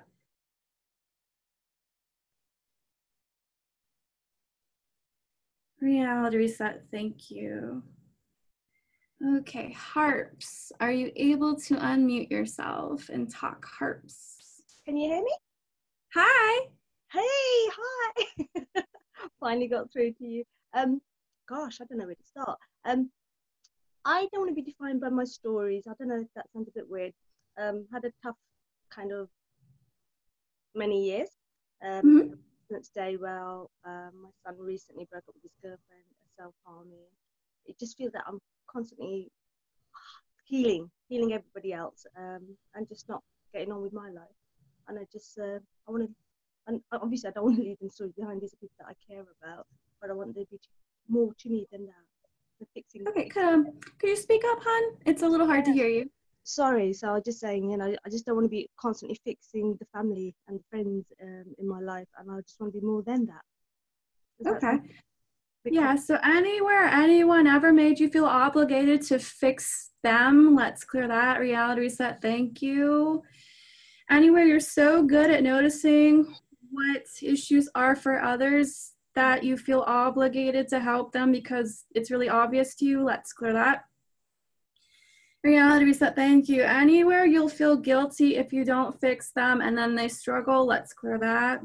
Reality reset, thank you. Okay, harps, are you able to unmute yourself and talk, harps? Can you hear me? Hi. Hey, hi. Finally got through to you. Um, gosh, I don't know where to start. Um, I don't want to be defined by my stories. I don't know if that sounds a bit weird. Um, had a tough kind of many years. Um, mm-hmm. Didn't stay well. Um, my son recently broke up with his girlfriend, self-harming. It just feels that I'm constantly healing, healing everybody else, um, and just not getting on with my life. And I just, uh, I want to, and obviously I don't want to leave them stories behind. These are people that I care about, but I want there to be more to me than that. The fixing. Okay, could, um, could you speak up, hon? It's a little hard yeah. to hear you. Sorry, so I was just saying, you know, I just don't want to be constantly fixing the family and friends um, in my life, and I just want to be more than that. Is okay. That yeah, so anywhere anyone ever made you feel obligated to fix them, let's clear that. Reality reset, thank you. Anywhere you're so good at noticing what issues are for others that you feel obligated to help them because it's really obvious to you, let's clear that. Reality reset, thank you. Anywhere you'll feel guilty if you don't fix them and then they struggle, let's clear that.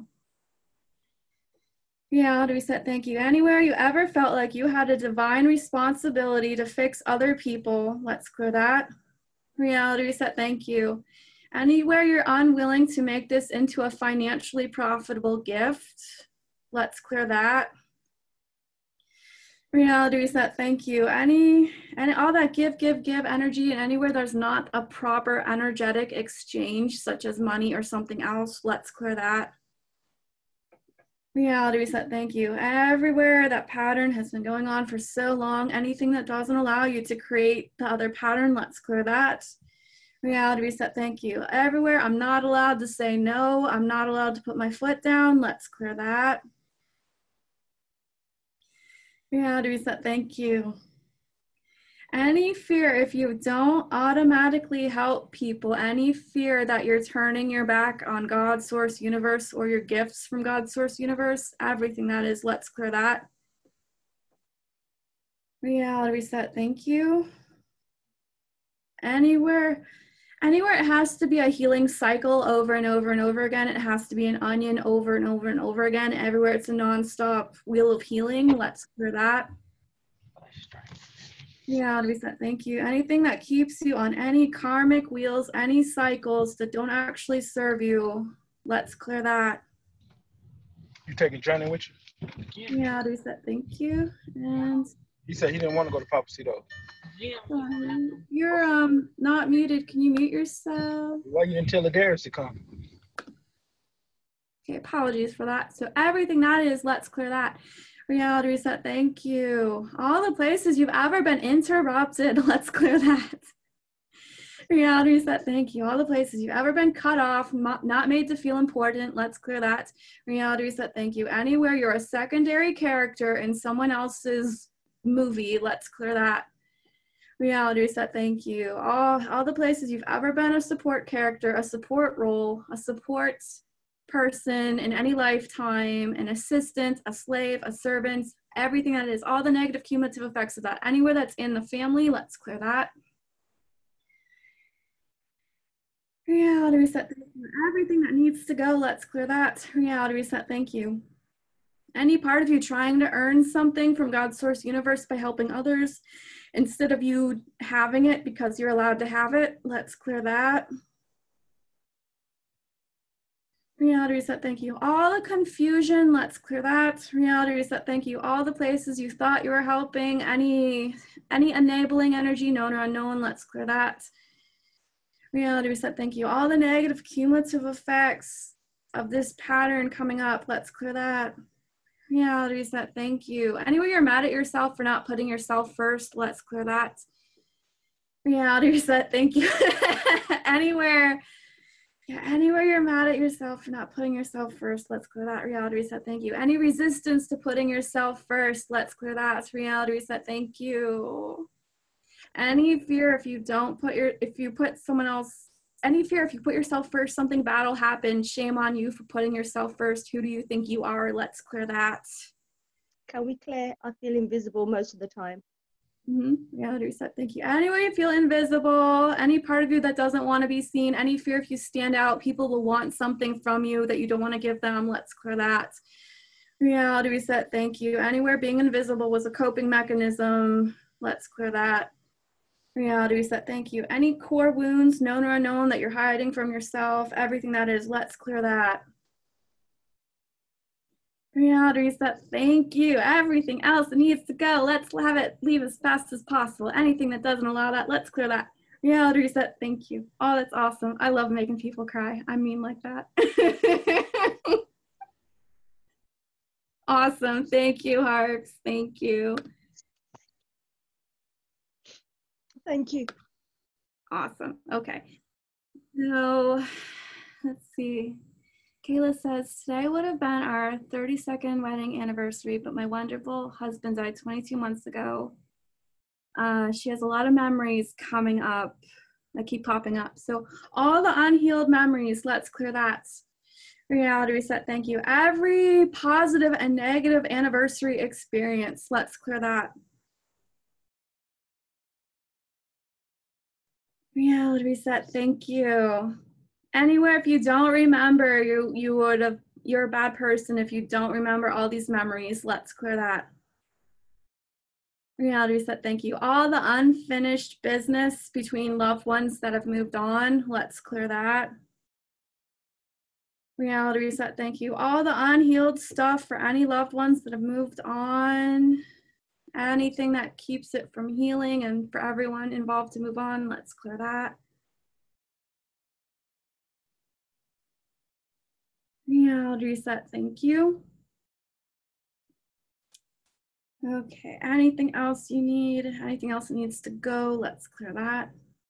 Reality reset, thank you. Anywhere you ever felt like you had a divine responsibility to fix other people, let's clear that. Reality reset, thank you. Anywhere you're unwilling to make this into a financially profitable gift, let's clear that. Reality reset, thank you. Any, and all that give, give, give energy, and anywhere there's not a proper energetic exchange, such as money or something else, let's clear that. Reality reset, thank you. Everywhere that pattern has been going on for so long, anything that doesn't allow you to create the other pattern, let's clear that. Reality reset, thank you. Everywhere I'm not allowed to say no, I'm not allowed to put my foot down, let's clear that. Reality reset, thank you. Any fear if you don't automatically help people, any fear that you're turning your back on God's source universe or your gifts from God's source universe, everything that is, let's clear that. Reality reset, thank you. Anywhere, anywhere it has to be a healing cycle over and over and over again, it has to be an onion over and over and over again. Everywhere it's a nonstop wheel of healing, let's clear that. Reality reset, thank you. Anything that keeps you on any karmic wheels, any cycles that don't actually serve you, let's clear that. You taking Johnny with you? Reality reset, thank you. And He said he didn't want to go to Papacito. um, you're um not muted. Can you mute yourself? Why you didn't tell the Darius to come? Okay, apologies for that. So everything that is, let's clear that. Reality reset, thank you. All the places you've ever been interrupted, let's clear that. Reality reset, thank you. All the places you've ever been cut off, not made to feel important, let's clear that. Reality reset, thank you. Anywhere you're a secondary character in someone else's movie, let's clear that. Reality reset, thank you. All, all the places you've ever been a support character, a support role, a support person in any lifetime, an assistant, a slave, a servant, everything that is, all the negative cumulative effects of that. Anywhere that's in the family, let's clear that. Reality reset, thank you. Everything that needs to go, let's clear that. Reality reset, thank you. Any part of you trying to earn something from God's source universe by helping others, instead of you having it because you're allowed to have it, let's clear that. Reality reset, thank you. All the confusion, let's clear that. Reality reset, thank you. All the places you thought you were helping, any, any enabling energy, known or unknown, let's clear that. Reality reset, thank you. All the negative cumulative effects of this pattern coming up, let's clear that. Reality reset, thank you. Anywhere you're mad at yourself for not putting yourself first, let's clear that. Reality reset, thank you. Anywhere, yeah, anywhere you're mad at yourself for not putting yourself first, let's clear that. Reality reset, thank you. Any resistance to putting yourself first, let's clear that. Reality reset, thank you. Any fear if you don't put your, if you put someone else, any fear if you put yourself first, something bad will happen. Shame on you for putting yourself first. Who do you think you are? Let's clear that. Can we clear? I feel invisible most of the time. Mm-hmm. Reality reset, thank you. Anyway, you feel invisible, any part of you that doesn't want to be seen, any fear if you stand out, people will want something from you that you don't want to give them. Let's clear that. Reality reset, thank you. Anywhere being invisible was a coping mechanism. Let's clear that. Reality reset, thank you. Any core wounds, known or unknown, that you're hiding from yourself, everything that is, let's clear that. Reality reset, thank you. Everything else that needs to go, let's have it leave as fast as possible. Anything that doesn't allow that, let's clear that. Reality reset, thank you. Oh, that's awesome. I love making people cry. I mean like that. Awesome. Thank you, Harps. Thank you. Thank you. Awesome. Okay. So let's see. Kayla says, today would have been our thirty-second wedding anniversary, but my wonderful husband died twenty-two months ago. Uh, she has a lot of memories coming up that keep popping up. So all the unhealed memories, let's clear that. Reality reset, thank you. Every positive and negative anniversary experience, let's clear that. Reality reset, thank you. Anywhere, if you don't remember, you you would have, you're a bad person if you don't remember all these memories. Let's clear that. Reality reset, thank you. All the unfinished business between loved ones that have moved on, let's clear that. Reality reset, thank you. All the unhealed stuff for any loved ones that have moved on. Anything that keeps it from healing and for everyone involved to move on, let's clear that. Reality reset, thank you. Okay, anything else you need? Anything else that needs to go? Let's clear that.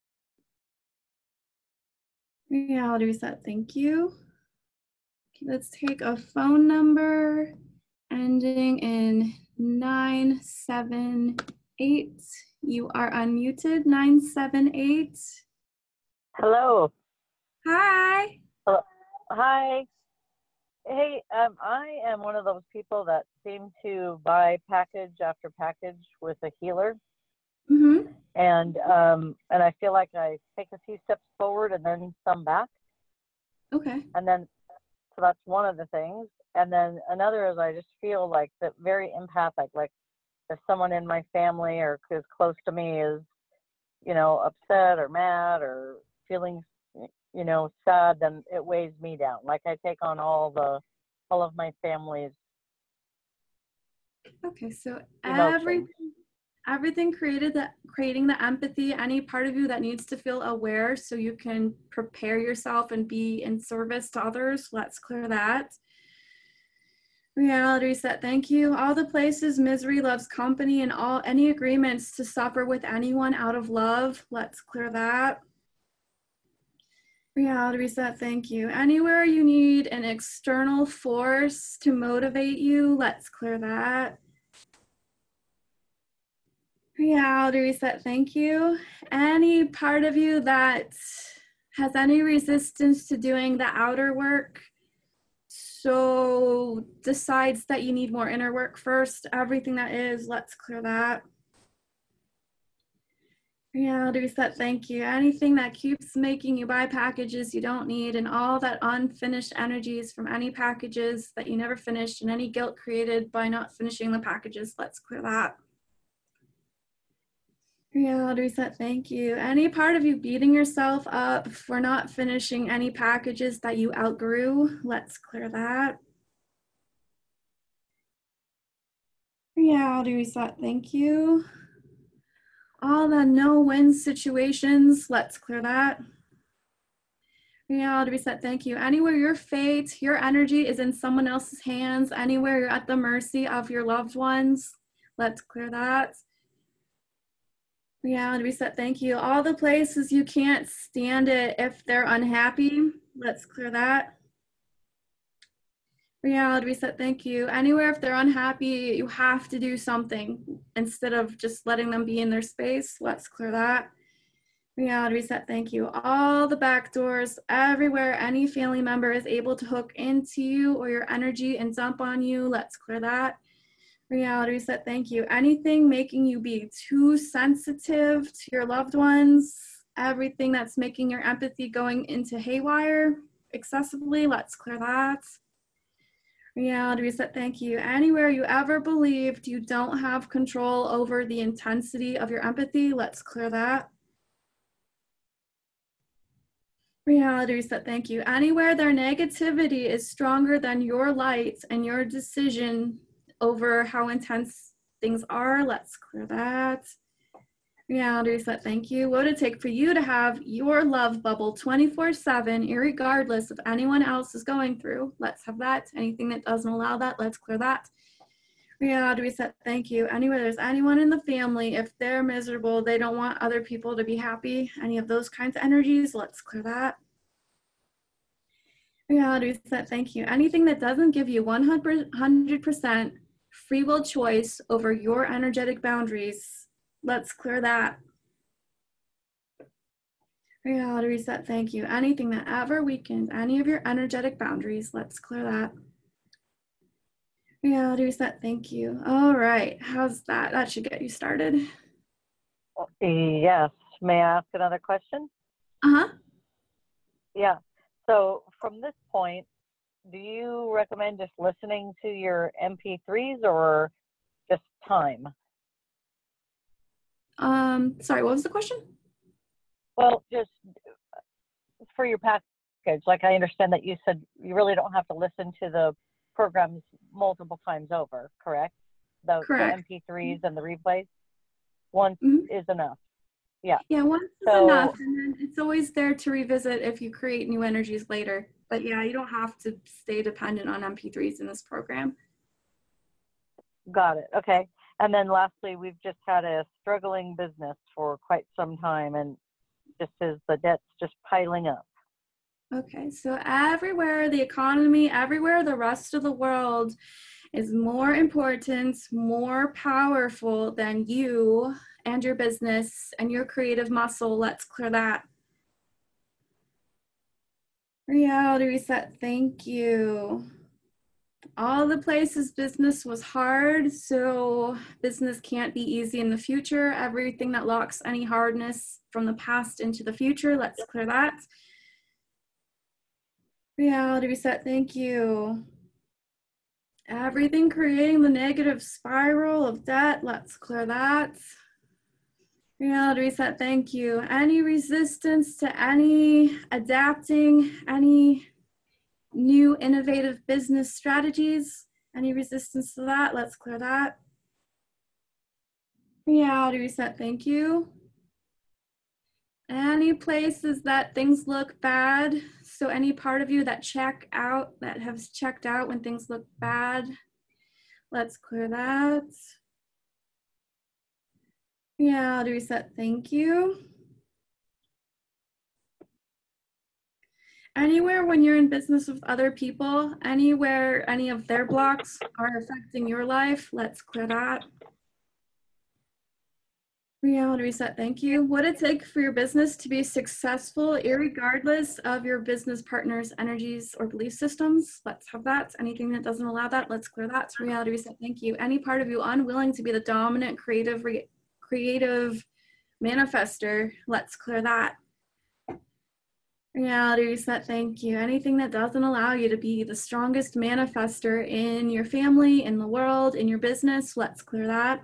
Reality reset, thank you. Okay, let's take a phone number ending in nine seven eight. You are unmuted, nine seven eight. Hello. Hi. Hello. Hi. Hey, um, I am one of those people that seem to buy package after package with a healer. Mm-hmm. And um, and I feel like I take a few steps forward and then some back. Okay. And then, so that's one of the things. And then another is I just feel like that very empathic, like if someone in my family or is close to me is, you know, upset or mad or feeling, you know, sad, then it weighs me down. Like I take on all the, all of my family's Okay, so emotions. every everything created that creating the empathy, any part of you that needs to feel aware so you can prepare yourself and be in service to others, let's clear that. Reality reset, thank you. All the places misery loves company and all any agreements to suffer with anyone out of love, let's clear that. Reality reset, thank you. Anywhere you need an external force to motivate you, let's clear that. Reality reset, thank you. Any part of you that has any resistance to doing the outer work, so decides that you need more inner work first, everything that is, let's clear that. Reality reset, thank you. Anything that keeps making you buy packages you don't need and all that unfinished energies from any packages that you never finished and any guilt created by not finishing the packages, let's clear that. Reality reset, thank you. Any part of you beating yourself up for not finishing any packages that you outgrew, let's clear that. Reality reset, thank you. All the no-win situations, let's clear that. Reality reset, thank you. Anywhere your fate, your energy is in someone else's hands, anywhere you're at the mercy of your loved ones, let's clear that. Reality reset, thank you. All the places you can't stand it if they're unhappy, let's clear that. Reality reset, thank you. Anywhere if they're unhappy, you have to do something instead of just letting them be in their space, let's clear that. Reality reset, thank you. All the back doors, everywhere any family member is able to hook into you or your energy and dump on you, let's clear that. Reality reset, thank you. Anything making you be too sensitive to your loved ones, everything that's making your empathy going into haywire excessively, let's clear that. Reality reset, thank you. Anywhere you ever believed you don't have control over the intensity of your empathy, let's clear that. Reality reset, thank you. Anywhere their negativity is stronger than your light and your decision over how intense things are, let's clear that. Reality reset, thank you. What would it take for you to have your love bubble twenty-four seven, irregardless of anyone else is going through? Let's have that. Anything that doesn't allow that, let's clear that. Reality reset, thank you. Anywhere there's anyone in the family, if they're miserable, they don't want other people to be happy, any of those kinds of energies, let's clear that. Reality reset, thank you. Anything that doesn't give you one hundred percent free will choice over your energetic boundaries, let's clear that. Reality reset, thank you. Anything that ever weakens any of your energetic boundaries, let's clear that. Reality reset, thank you. All right, how's that? That should get you started. Yes. May I ask another question? Uh-huh. Yeah. So from this point, do you recommend just listening to your M P threes or just time? Um, sorry, what was the question? Well, just for your package, like I understand that you said you really don't have to listen to the programs multiple times over, correct? The, Correct. the M P threes and the replays? Once Mm-hmm. is enough. Yeah. Yeah, once so, is enough, and then it's always there to revisit if you create new energies later. But yeah, you don't have to stay dependent on M P threes in this program. Got it. Okay. And then lastly, we've just had a struggling business for quite some time, and just as the debt's just piling up. Okay, so everywhere the economy, everywhere the rest of the world is more important, more powerful than you and your business and your creative muscle, let's clear that. Reality reset, thank you. All the places business was hard, so business can't be easy in the future. Everything that locks any hardness from the past into the future, let's clear that. Reality reset, thank you. Everything creating the negative spiral of debt, let's clear that. Reality reset, thank you. Any resistance to any adapting, any new innovative business strategies, any resistance to that, let's clear that. Reality reset, thank you. Any places that things look bad, so any part of you that check out, that has checked out when things look bad, let's clear that. Reality reset, thank you. Anywhere when you're in business with other people, anywhere any of their blocks are affecting your life, let's clear that. Reality reset, thank you. What it take for your business to be successful, irregardless of your business partner's energies or belief systems, let's have that. Anything that doesn't allow that, let's clear that. Reality reset, thank you. Any part of you unwilling to be the dominant creative, re creative manifester, let's clear that. Reality reset, thank you. Anything that doesn't allow you to be the strongest manifester in your family, in the world, in your business, let's clear that.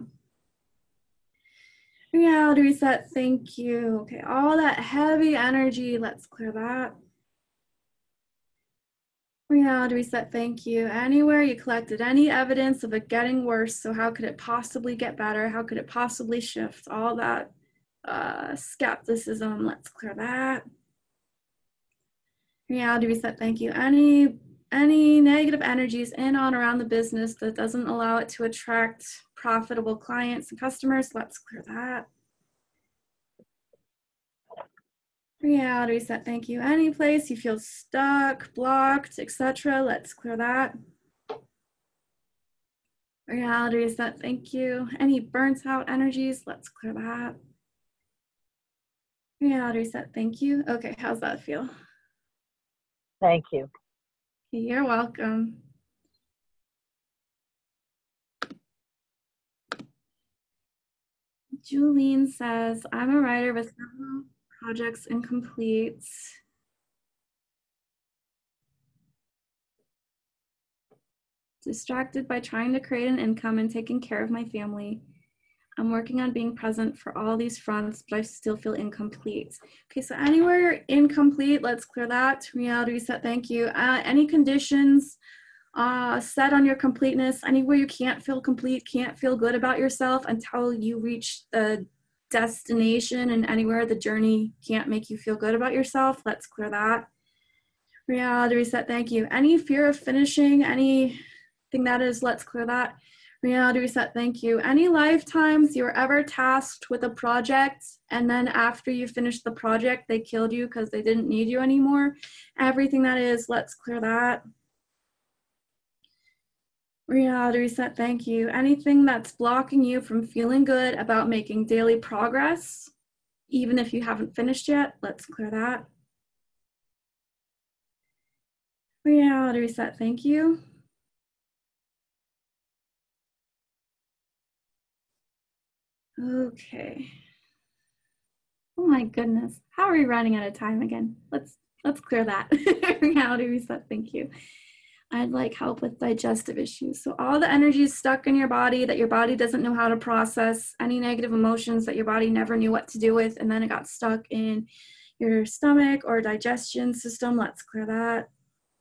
Reality reset, thank you. Okay, all that heavy energy, let's clear that. Reality reset, thank you. Anywhere you collected any evidence of it getting worse, so how could it possibly get better? How could it possibly shift? All that uh, skepticism, let's clear that. Reality reset, thank you. Any any negative energies in, on, around the business that doesn't allow it to attract profitable clients and customers, let's clear that. Reality reset, thank you. Any place you feel stuck, blocked, et cetera, let's clear that. Reality reset, thank you. Any burnt out energies, let's clear that. Reality reset, thank you. Okay, how's that feel? Thank you. You're welcome. Julene says, I'm a writer with several projects incomplete. Distracted by trying to create an income and taking care of my family. I'm working on being present for all these fronts, but I still feel incomplete. Okay, so anywhere you're incomplete, let's clear that. Reality reset, thank you. Uh, any conditions uh, set on your completeness, anywhere you can't feel complete, can't feel good about yourself until you reach the destination, and anywhere the journey can't make you feel good about yourself, let's clear that. Reality reset, thank you. Any fear of finishing, anything that is, let's clear that. Reality reset, thank you. Any lifetimes you were ever tasked with a project and then after you finished the project, they killed you because they didn't need you anymore? Everything that is, let's clear that. Reality reset, thank you. Anything that's blocking you from feeling good about making daily progress, even if you haven't finished yet, let's clear that. Reality reset, thank you. Okay. Oh my goodness. How are we running out of time again? Let's let's clear that. Reality reset, thank you. I'd like help with digestive issues. So all the energy is stuck in your body that your body doesn't know how to process, any negative emotions that your body never knew what to do with, and then it got stuck in your stomach or digestion system. Let's clear that.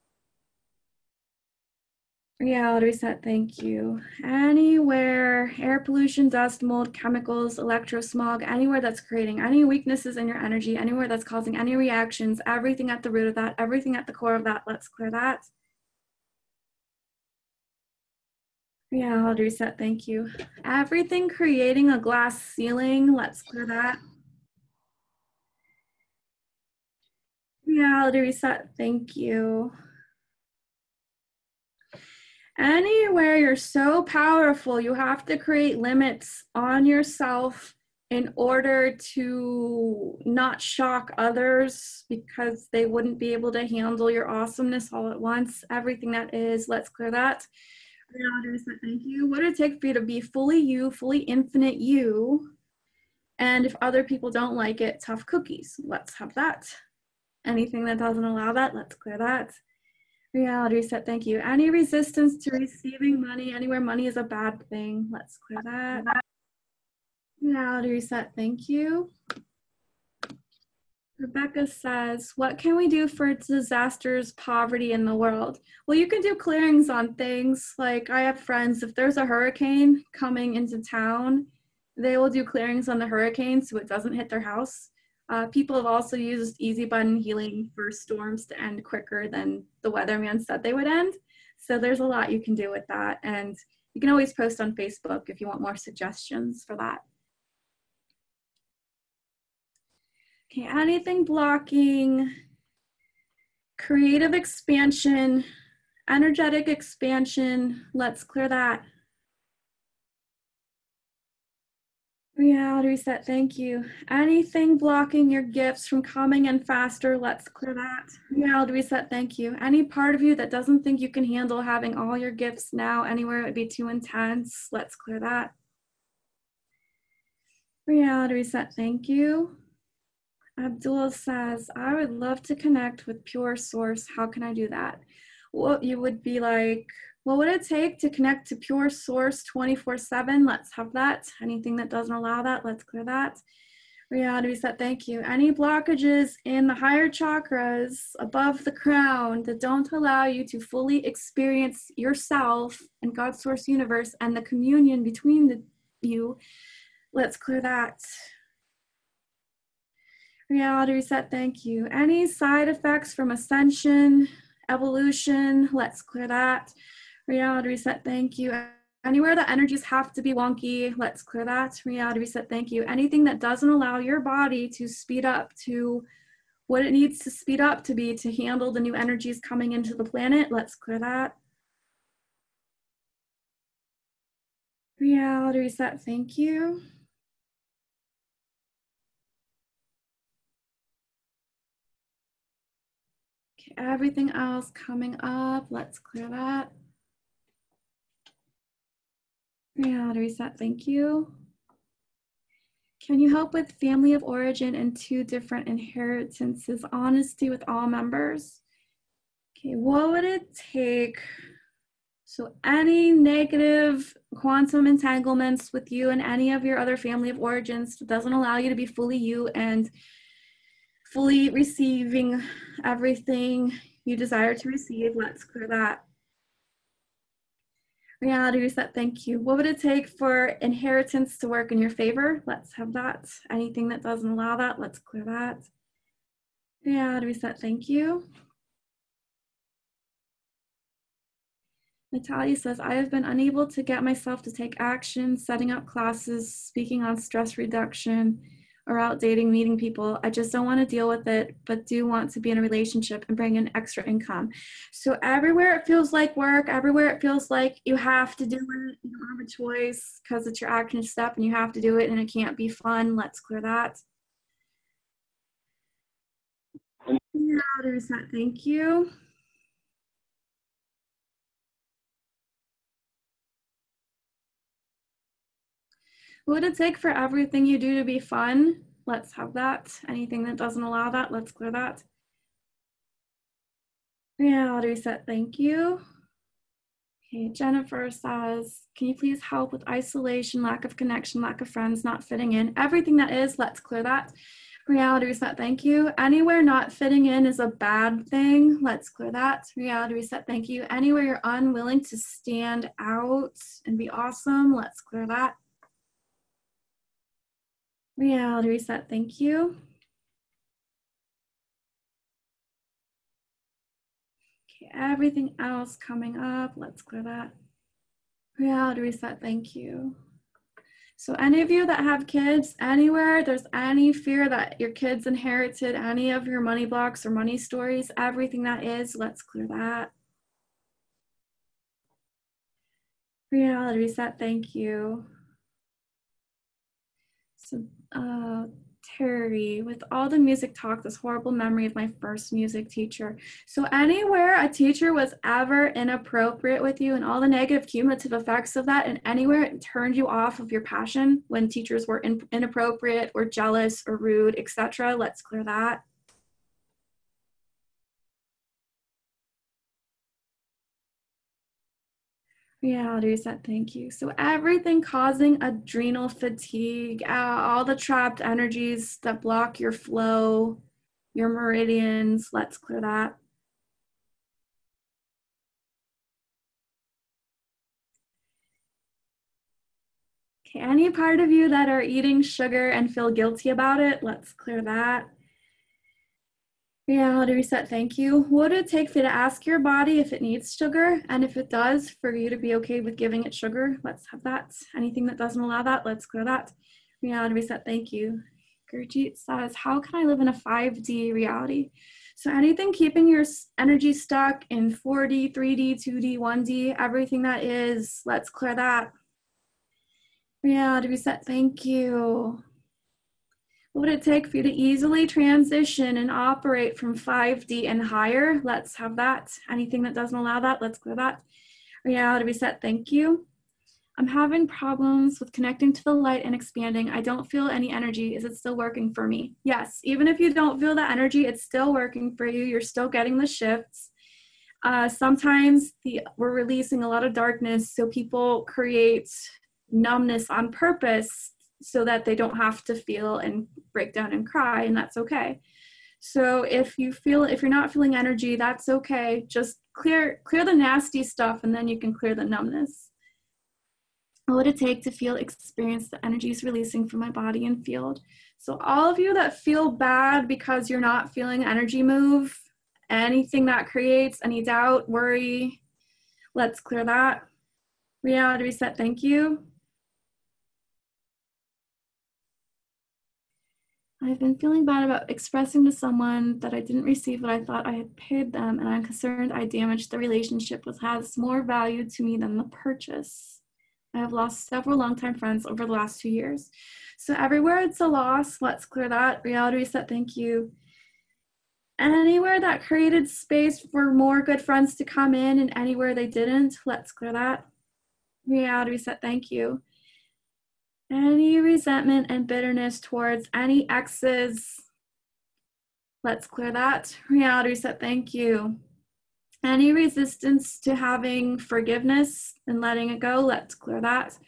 Reality reset, thank you. Anywhere, air pollution, dust, mold, chemicals, electrosmog, anywhere that's creating any weaknesses in your energy, anywhere that's causing any reactions, everything at the root of that, everything at the core of that, let's clear that. Reality reset, thank you. Everything creating a glass ceiling, let's clear that. Reality reset, thank you. Anywhere you're so powerful, you have to create limits on yourself in order to not shock others because they wouldn't be able to handle your awesomeness all at once. Everything that is, let's clear that. Reality reset, thank you. What would it take for you to be fully you, fully infinite you? And if other people don't like it, tough cookies. Let's have that. Anything that doesn't allow that, let's clear that. Reality reset, thank you. Any resistance to receiving money anywhere money is a bad thing? Let's clear that. Reality reset, thank you. Rebecca says, what can we do for disasters, poverty in the world? Well, you can do clearings on things. Like I have friends, if there's a hurricane coming into town, they will do clearings on the hurricane so it doesn't hit their house. Uh, people have also used easy button healing for storms to end quicker than the weatherman said they would end. So there's a lot you can do with that. And you can always post on Facebook if you want more suggestions for that. Okay, anything blocking creative expansion, energetic expansion, let's clear that. Reality reset, thank you. Anything blocking your gifts from coming in faster, let's clear that. Reality reset, thank you. Any part of you that doesn't think you can handle having all your gifts now anywhere, it would be too intense, let's clear that. Reality reset, thank you. Abdul says, I would love to connect with pure source. How can I do that? Well, you would be like, what would it take to connect to pure source twenty-four seven? Let's have that. Anything that doesn't allow that, let's clear that. Reality reset, thank you. Any blockages in the higher chakras above the crown that don't allow you to fully experience yourself and God's source universe and the communion between the, you, let's clear that. Reality reset, thank you. Any side effects from ascension, evolution, let's clear that. Reality reset, thank you. Anywhere the energies have to be wonky, let's clear that. Reality reset, thank you. Anything that doesn't allow your body to speed up to what it needs to speed up to be to handle the new energies coming into the planet, let's clear that. Reality reset, thank you. Everything else coming up, let's clear that. Reality reset, thank you. Can you help with family of origin and two different inheritances, honesty with all members? Okay, what would it take? So any negative quantum entanglements with you and any of your other family of origins doesn't allow you to be fully you and fully receiving everything you desire to receive, let's clear that. Reality reset, thank you. What would it take for inheritance to work in your favor? Let's have that. Anything that doesn't allow that, let's clear that. Reality reset, thank you. Natalia says, I have been unable to get myself to take action, setting up classes, speaking on stress reduction, or out dating, meeting people. I just don't want to deal with it, but do want to be in a relationship and bring in extra income. So everywhere it feels like work, everywhere it feels like you have to do it, you don't have a choice because it's your action step and you have to do it and it can't be fun, let's clear that. Yeah, there's that, thank you. What would it take for everything you do to be fun? Let's have that. Anything that doesn't allow that, let's clear that. Reality reset, thank you. Okay, Jennifer says, can you please help with isolation, lack of connection, lack of friends, not fitting in? Everything that is, let's clear that. Reality reset, thank you. Anywhere not fitting in is a bad thing. Let's clear that. Reality reset, thank you. Anywhere you're unwilling to stand out and be awesome, let's clear that. Reality reset, thank you. Okay, everything else coming up, let's clear that. Reality reset, thank you. So any of you that have kids, anywhere there's any fear that your kids inherited any of your money blocks or money stories, everything that is, let's clear that. Reality reset, thank you. So, uh, Terry, with all the music talk, this horrible memory of my first music teacher. So anywhere a teacher was ever inappropriate with you and all the negative cumulative effects of that, and anywhere it turned you off of your passion when teachers were in, inappropriate or jealous or rude, et cetera, let's clear that. Reality reset, thank you. So everything causing adrenal fatigue, uh, all the trapped energies that block your flow, your meridians, let's clear that. Okay, any part of you that are eating sugar and feel guilty about it, let's clear that. Reality reset, thank you. What would it take for you to ask your body if it needs sugar? And if it does, for you to be okay with giving it sugar? Let's have that. Anything that doesn't allow that, let's clear that. Reality reset, thank you. Gurjeet says, how can I live in a five D reality? So anything keeping your energy stuck in four D, three D, two D, one D, everything that is, let's clear that. Reality reset, thank you. What would it take for you to easily transition and operate from five D and higher? Let's have that. Anything that doesn't allow that, let's clear that. Reality reset, thank you. I'm having problems with connecting to the light and expanding. I don't feel any energy. Is it still working for me? Yes, even if you don't feel the energy, it's still working for you. You're still getting the shifts. Uh, sometimes the, we're releasing a lot of darkness, so people create numbness on purpose so that they don't have to feel and break down and cry, and that's okay. So if you feel, if you're not feeling energy, that's okay. Just clear, clear the nasty stuff, and then you can clear the numbness. What would it take to feel, experience the energies releasing from my body and field? So all of you that feel bad because you're not feeling energy move, anything that creates any doubt, worry, let's clear that. Reality reset, thank you. I've been feeling bad about expressing to someone that I didn't receive what I thought I had paid them, and I'm concerned I damaged the relationship, which has more value to me than the purchase. I have lost several longtime friends over the last two years. So everywhere it's a loss, let's clear that. Reality reset, thank you. Anywhere that created space for more good friends to come in, and anywhere they didn't, let's clear that. Reality reset, thank you. Any resentment and bitterness towards any exes, let's clear that. Reality reset, thank you. Any resistance to having forgiveness and letting it go, let's clear that.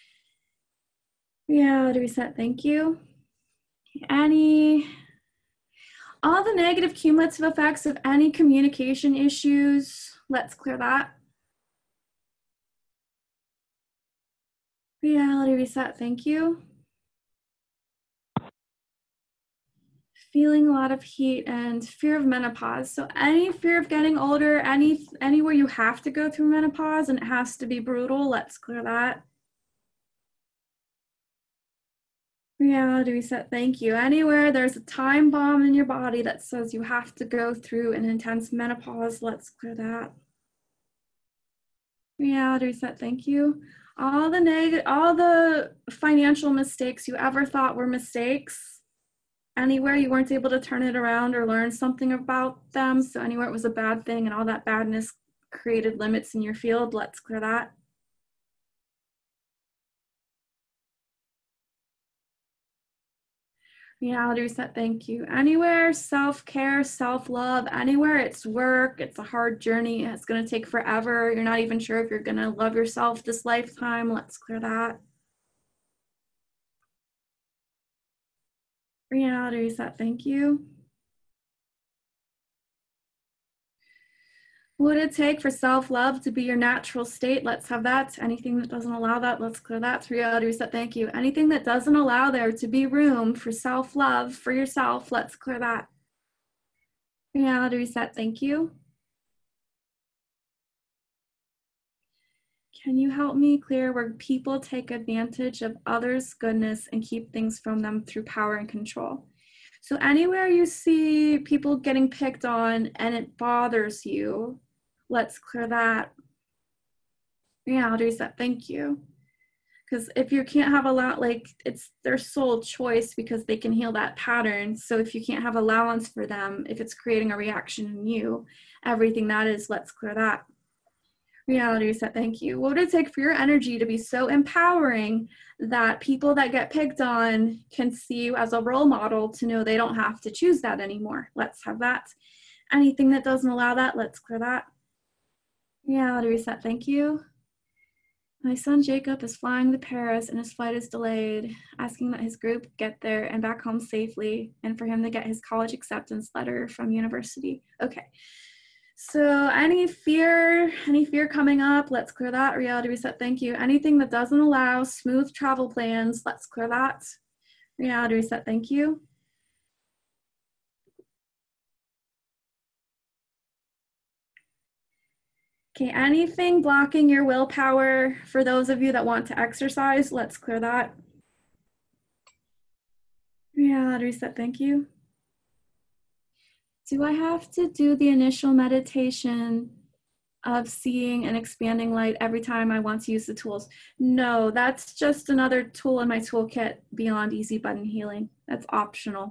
Reality reset, thank you. Any, all the negative cumulative effects of any communication issues, let's clear that. Reality reset, thank you. Feeling a lot of heat and fear of menopause. So any fear of getting older, any anywhere you have to go through menopause and it has to be brutal, let's clear that. Reality reset, thank you. Anywhere there's a time bomb in your body that says you have to go through an intense menopause, let's clear that. Reality reset, thank you. All the neg- all the financial mistakes you ever thought were mistakes, anywhere you weren't able to turn it around or learn something about them, so anywhere it was a bad thing and all that badness created limits in your field, let's clear that. Reality reset, thank you. Anywhere self-care, self-love, anywhere it's work, it's a hard journey, it's going to take forever, you're not even sure if you're going to love yourself this lifetime, let's clear that. Reality reset, thank you. What would it take for self-love to be your natural state? Let's have that. Anything that doesn't allow that, let's clear that. Reality reset, thank you. Anything that doesn't allow there to be room for self-love for yourself, let's clear that. Reality reset, thank you. Can you help me clear where people take advantage of others' goodness and keep things from them through power and control? So anywhere you see people getting picked on and it bothers you, let's clear that. Reality reset, thank you. Because if you can't have a lot, like it's their sole choice because they can heal that pattern. So if you can't have allowance for them, if it's creating a reaction in you, everything that is, let's clear that. Reality reset, thank you. What would it take for your energy to be so empowering that people that get picked on can see you as a role model to know they don't have to choose that anymore? Let's have that. Anything that doesn't allow that, let's clear that. Reality reset, thank you. My son Jacob is flying to Paris and his flight is delayed, asking that his group get there and back home safely and for him to get his college acceptance letter from university. Okay. So any fear, any fear coming up, let's clear that. Reality reset, thank you. Anything that doesn't allow smooth travel plans, let's clear that. Reality reset, thank you. Okay, anything blocking your willpower for those of you that want to exercise, let's clear that. Reality reset, thank you. Do I have to do the initial meditation of seeing and expanding light every time I want to use the tools? No, that's just another tool in my toolkit beyond Easy Button Healing. That's optional.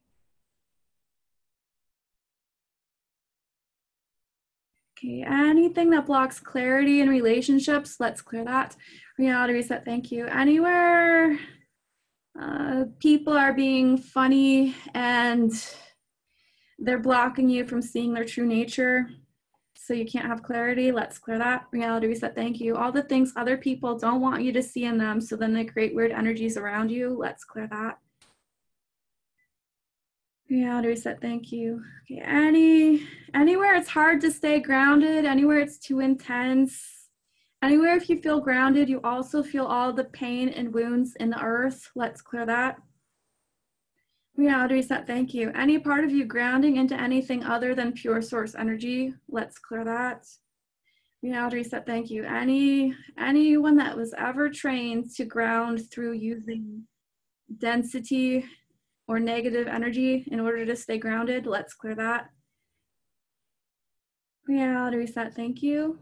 Okay, anything that blocks clarity in relationships, let's clear that. Reality reset, thank you. Anywhere uh, people are being funny and they're blocking you from seeing their true nature, so you can't have clarity, let's clear that. Reality reset, thank you. All the things other people don't want you to see in them, so then they create weird energies around you, let's clear that. Reality reset, thank you. Okay, any, anywhere it's hard to stay grounded, anywhere it's too intense, anywhere if you feel grounded, you also feel all the pain and wounds in the earth, let's clear that. Reality reset, thank you. Any part of you grounding into anything other than pure source energy, let's clear that. Reality reset, thank you. Any, anyone that was ever trained to ground through using density or negative energy in order to stay grounded, let's clear that. Reality reset, thank you.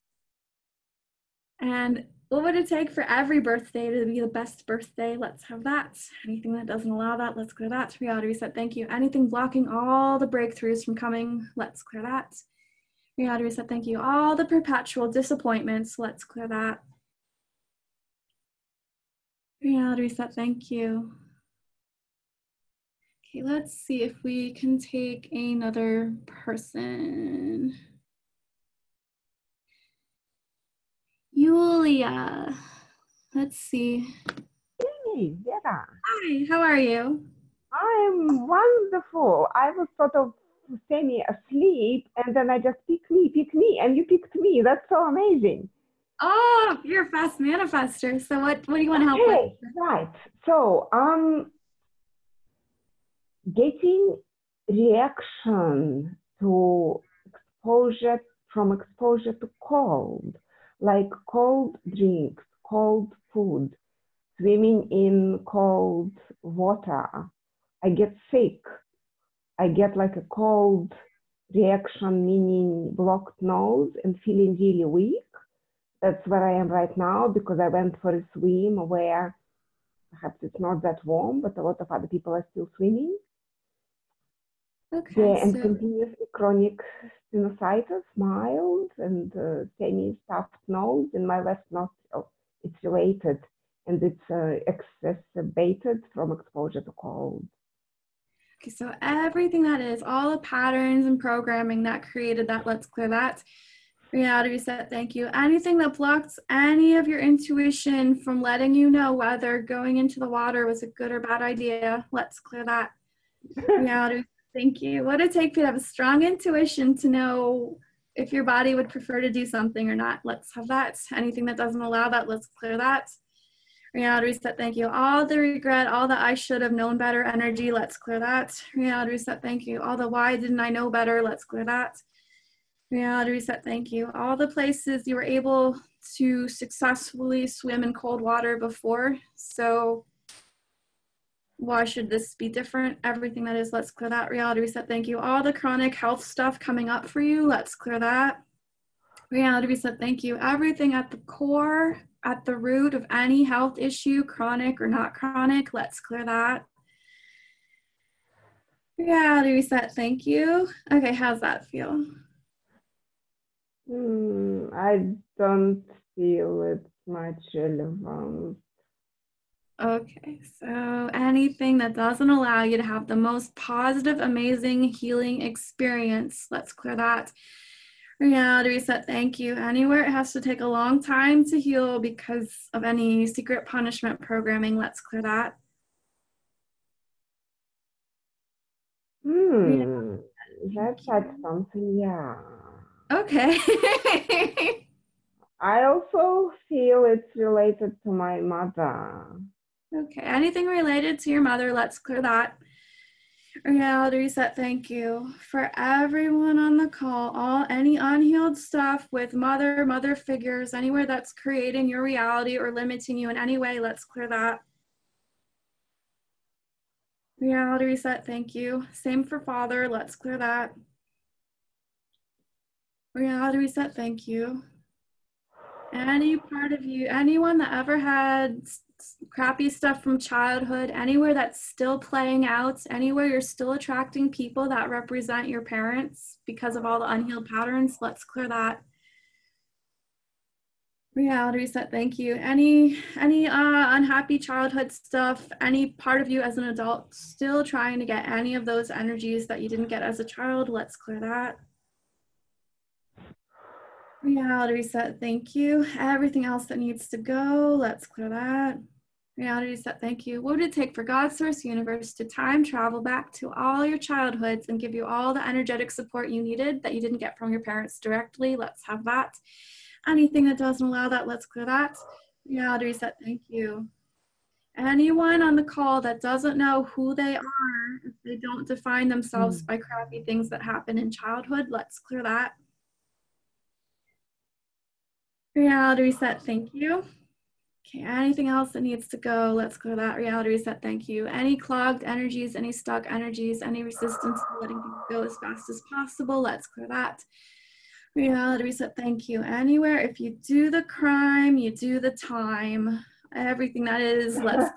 And what would it take for every birthday to be the best birthday? Let's have that. Anything that doesn't allow that, let's clear that. Reality reset, thank you. Anything blocking all the breakthroughs from coming, let's clear that. Reality reset, thank you. All the perpetual disappointments, let's clear that. Reality reset, thank you. Okay, let's see if we can take another person. Yulia, let's see. Hey, Vera. Hi, how are you? I'm wonderful. I was sort of semi-asleep, and then I just pick me, pick me, and you picked me. That's so amazing. Oh, you're a fast manifester. So what, what do you want to help Okay, with? right. So, um, getting reaction to exposure, from exposure to cold, like cold drinks, cold food, swimming in cold water. I get sick. I get like a cold reaction, meaning blocked nose and feeling really weak. That's where I am right now because I went for a swim where perhaps it's not that warm, but a lot of other people are still swimming. Okay, Yeah, and so, continuously chronic sinusitis, mild and uh, semi-stuffed nose in my left nostril. It's related and it's uh, exacerbated from exposure to cold. okay, so everything that is, all the patterns and programming that created that, let's clear that. Reality reset, thank you. Anything that blocks any of your intuition from letting you know whether going into the water was a good or bad idea, let's clear that. Reality, thank you. What would it take for you to have a strong intuition to know if your body would prefer to do something or not? Let's have that. Anything that doesn't allow that, let's clear that. Reality reset, thank you. All the regret, all the I should have known better energy, let's clear that. Reality reset, thank you. All the why didn't I know better, let's clear that. Reality reset, thank you. All the places you were able to successfully swim in cold water before, so why should this be different? Everything that is, let's clear that. Reality reset, thank you. All the chronic health stuff coming up for you, let's clear that. Reality reset, thank you. Everything at the core, at the root of any health issue, chronic or not chronic, let's clear that. Reality reset, thank you. Okay, how's that feel? Mm, I don't feel it much relevant. Okay, so anything that doesn't allow you to have the most positive, amazing healing experience, let's clear that. Reality reset, thank you. Anywhere it has to take a long time to heal because of any secret punishment programming, let's clear that. Hmm, that's like something, yeah. Okay. I also feel it's related to my mother. Okay, anything related to your mother, let's clear that. Reality reset, thank you. For everyone on the call, all any unhealed stuff with mother, mother figures, anywhere that's creating your reality or limiting you in any way, let's clear that. Reality reset, thank you. Same for father, let's clear that. Reality reset, thank you. Any part of you, anyone that ever had crappy stuff from childhood, anywhere that's still playing out, anywhere you're still attracting people that represent your parents because of all the unhealed patterns, let's clear that. Reality reset, thank you. Any any uh, unhappy childhood stuff, any part of you as an adult still trying to get any of those energies that you didn't get as a child, let's clear that. Reality reset, thank you. Everything else that needs to go, let's clear that. Reality reset, thank you. What would it take for God, Source, Universe to time travel back to all your childhoods and give you all the energetic support you needed that you didn't get from your parents directly? Let's have that. Anything that doesn't allow that, let's clear that. Reality reset, thank you. Anyone on the call that doesn't know who they are, if they don't define themselves by crappy things that happen in childhood, let's clear that. Reality reset, thank you. Okay, anything else that needs to go, let's clear that. Reality reset, thank you. Any clogged energies, any stuck energies, any resistance to letting things go as fast as possible, let's clear that. Reality reset, thank you. Anywhere, if you do the crime, you do the time. Everything that is, let's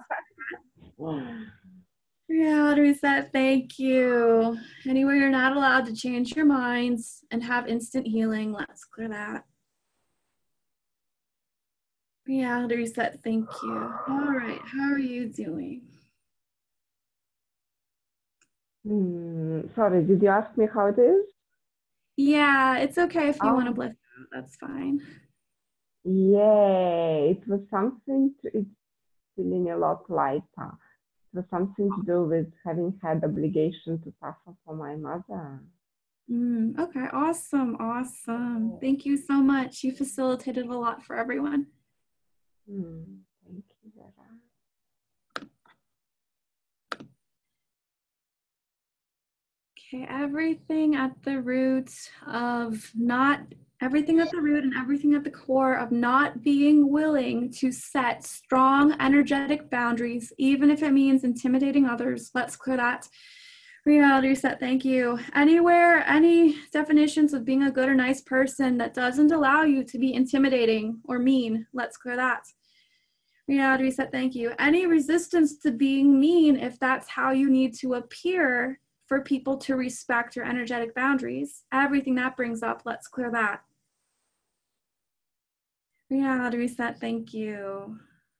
Reality reset, thank you. Anywhere you're not allowed to change your minds and have instant healing, let's clear that. Reality reset, thank you. All right, how are you doing? Hmm, sorry, did you ask me how it is? Yeah, it's okay if you Oh. want to blip out, that's fine. Yeah, it was something, to, it's feeling a lot lighter. It was something to do with having had obligation to suffer for my mother. Mm, okay, awesome, awesome. Thank you so much. You facilitated a lot for everyone. Hmm, thank you, Vera. Okay, everything at the root of not, everything at the root and everything at the core of not being willing to set strong energetic boundaries, even if it means intimidating others. Let's clear that. Reality reset, thank you. Anywhere, any definitions of being a good or nice person that doesn't allow you to be intimidating or mean, let's clear that. Reality reset, thank you. Any resistance to being mean, if that's how you need to appear for people to respect your energetic boundaries, everything that brings up, let's clear that. Reality reset, thank you.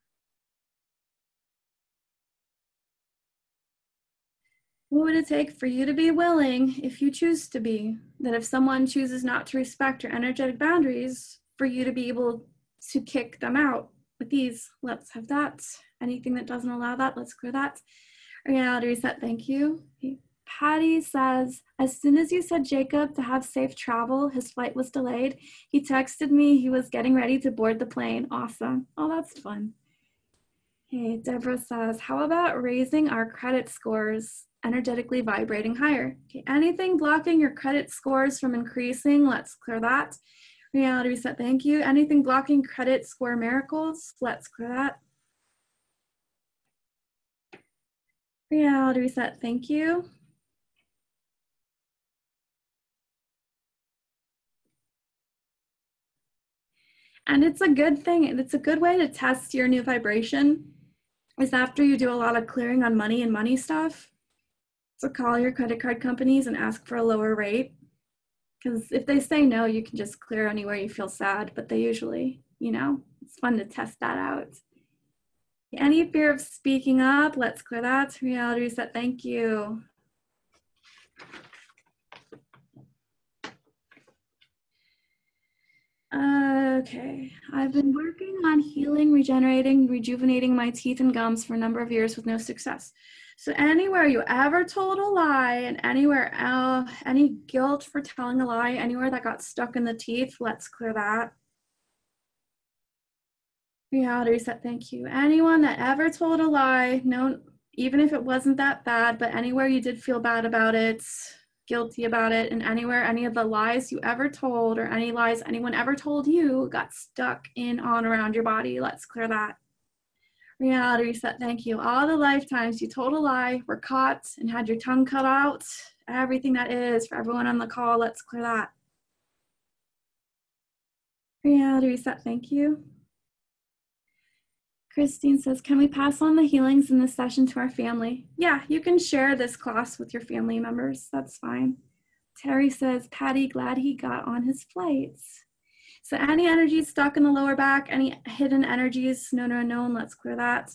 What would it take for you to be willing, if you choose to be, that if someone chooses not to respect your energetic boundaries, for you to be able to kick them out with ease? Let's have that. Anything that doesn't allow that, let's clear that. Reality reset, thank you. Patty says, as soon as you said Jacob to have safe travel, his flight was delayed. He texted me he was getting ready to board the plane. Awesome. Oh, that's fun. Hey, Deborah says, how about raising our credit scores, energetically vibrating higher? Okay, anything blocking your credit scores from increasing, let's clear that. Reality reset, thank you. Anything blocking credit score miracles, let's clear that. Reality reset, thank you. And it's a good thing, and it's a good way to test your new vibration is after you do a lot of clearing on money and money stuff. So call your credit card companies and ask for a lower rate. Because if they say no, you can just clear anywhere you feel sad, but they usually, you know, it's fun to test that out. Any fear of speaking up, let's clear that. Reality reset, thank you. Okay, I've been working on healing, regenerating, rejuvenating my teeth and gums for a number of years with no success. So anywhere you ever told a lie and anywhere, uh, any guilt for telling a lie, anywhere that got stuck in the teeth, let's clear that. Reality reset, thank you. Anyone that ever told a lie, no, even if it wasn't that bad, but anywhere you did feel bad about it, guilty about it, and anywhere any of the lies you ever told or any lies anyone ever told you got stuck in, on, around your body, let's clear that. Reality reset, thank you. All the lifetimes you told a lie, were caught, and had your tongue cut out, everything that is, for everyone on the call, let's clear that. Reality reset, thank you. Christine says, can we pass on the healings in this session to our family? Yeah, you can share this class with your family members. That's fine. Terry says, Patty, glad he got on his flights. So any energies stuck in the lower back, any hidden energies, known or unknown, let's clear that.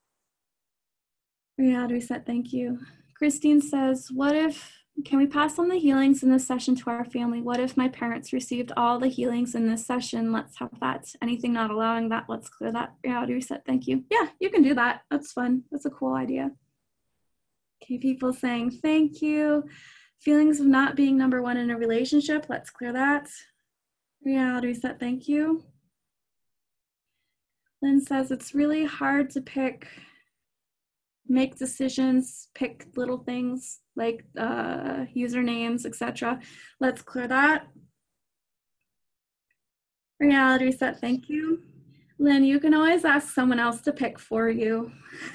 Reality reset, thank you. Christine says, what if, can we pass on the healings in this session to our family? What if my parents received all the healings in this session? Let's have that. Anything not allowing that, let's clear that. Reality reset, thank you. Yeah, you can do that. That's fun. That's a cool idea. Okay, people saying thank you. Feelings of not being number one in a relationship, let's clear that. Reality reset, thank you. Lynn says it's really hard to pick, make decisions, pick little things like uh, usernames, et cetera. Let's clear that. Reality reset, thank you. Lynn, you can always ask someone else to pick for you.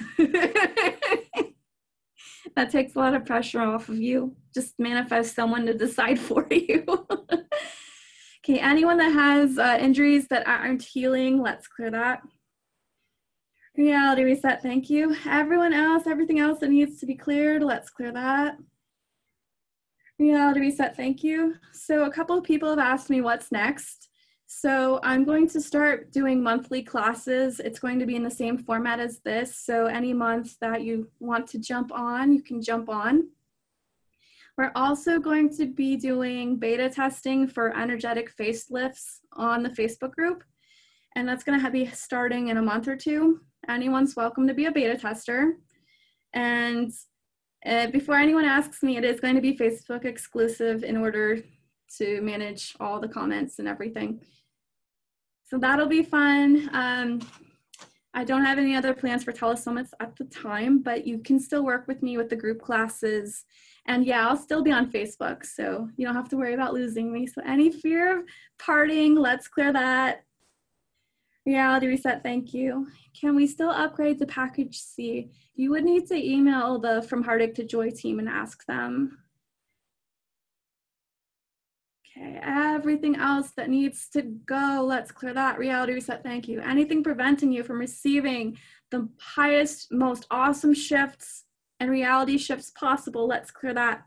That takes a lot of pressure off of you. Just manifest someone to decide for you. Okay, anyone that has uh, injuries that aren't healing, let's clear that. Reality reset, thank you. Everyone else, everything else that needs to be cleared, let's clear that. Reality reset, thank you. So a couple of people have asked me what's next. So I'm going to start doing monthly classes. It's going to be in the same format as this. So any month that you want to jump on, you can jump on. We're also going to be doing beta testing for energetic facelifts on the Facebook group. And that's going to be starting in a month or two. Anyone's welcome to be a beta tester. And uh, before anyone asks me, it is going to be Facebook exclusive in order to manage all the comments and everything. So that'll be fun. Um, I don't have any other plans for telesummits at the time, but you can still work with me with the group classes. And yeah, I'll still be on Facebook, so you don't have to worry about losing me. So any fear of parting, let's clear that. Reality reset, thank you. Can we still upgrade to package C? You would need to email the From Heartache to Joy team and ask them. Okay, everything else that needs to go, let's clear that. Reality reset, thank you. Anything preventing you from receiving the highest, most awesome shifts and reality shifts possible, let's clear that.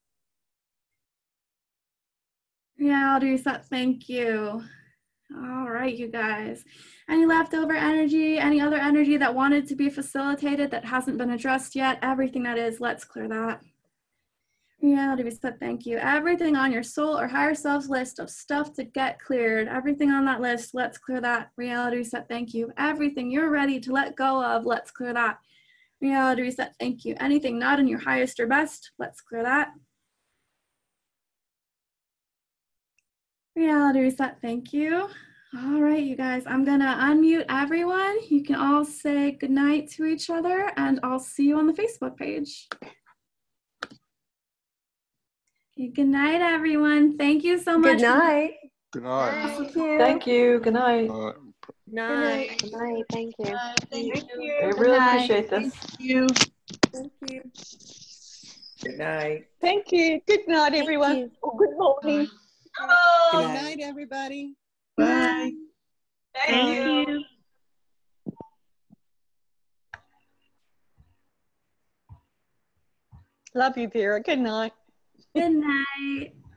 Reality reset, thank you. All right, you guys. Any leftover energy, any other energy that wanted to be facilitated that hasn't been addressed yet, everything that is, let's clear that. Reality reset, thank you. Everything on your soul or higher self's list of stuff to get cleared, everything on that list, let's clear that. Reality reset, thank you. Everything you're ready to let go of, let's clear that. Reality reset, thank you. Anything not in your highest or best, let's clear that. Reality reset, thank you. All right, you guys, I'm gonna unmute everyone. You can all say goodnight to each other and I'll see you on the Facebook page. Okay, good night, everyone. Thank you so much. Good night. Good night. Thank you. Thank you. Good night. Good Night. Good night. Thank you. Thank I you. really appreciate this. Thank you. Thank you. Good night. Thank you. Good night, everyone. you. Oh, good morning. Good Good night. night, everybody. Bye. Thank you. Love you, Vera. Good night. Good night.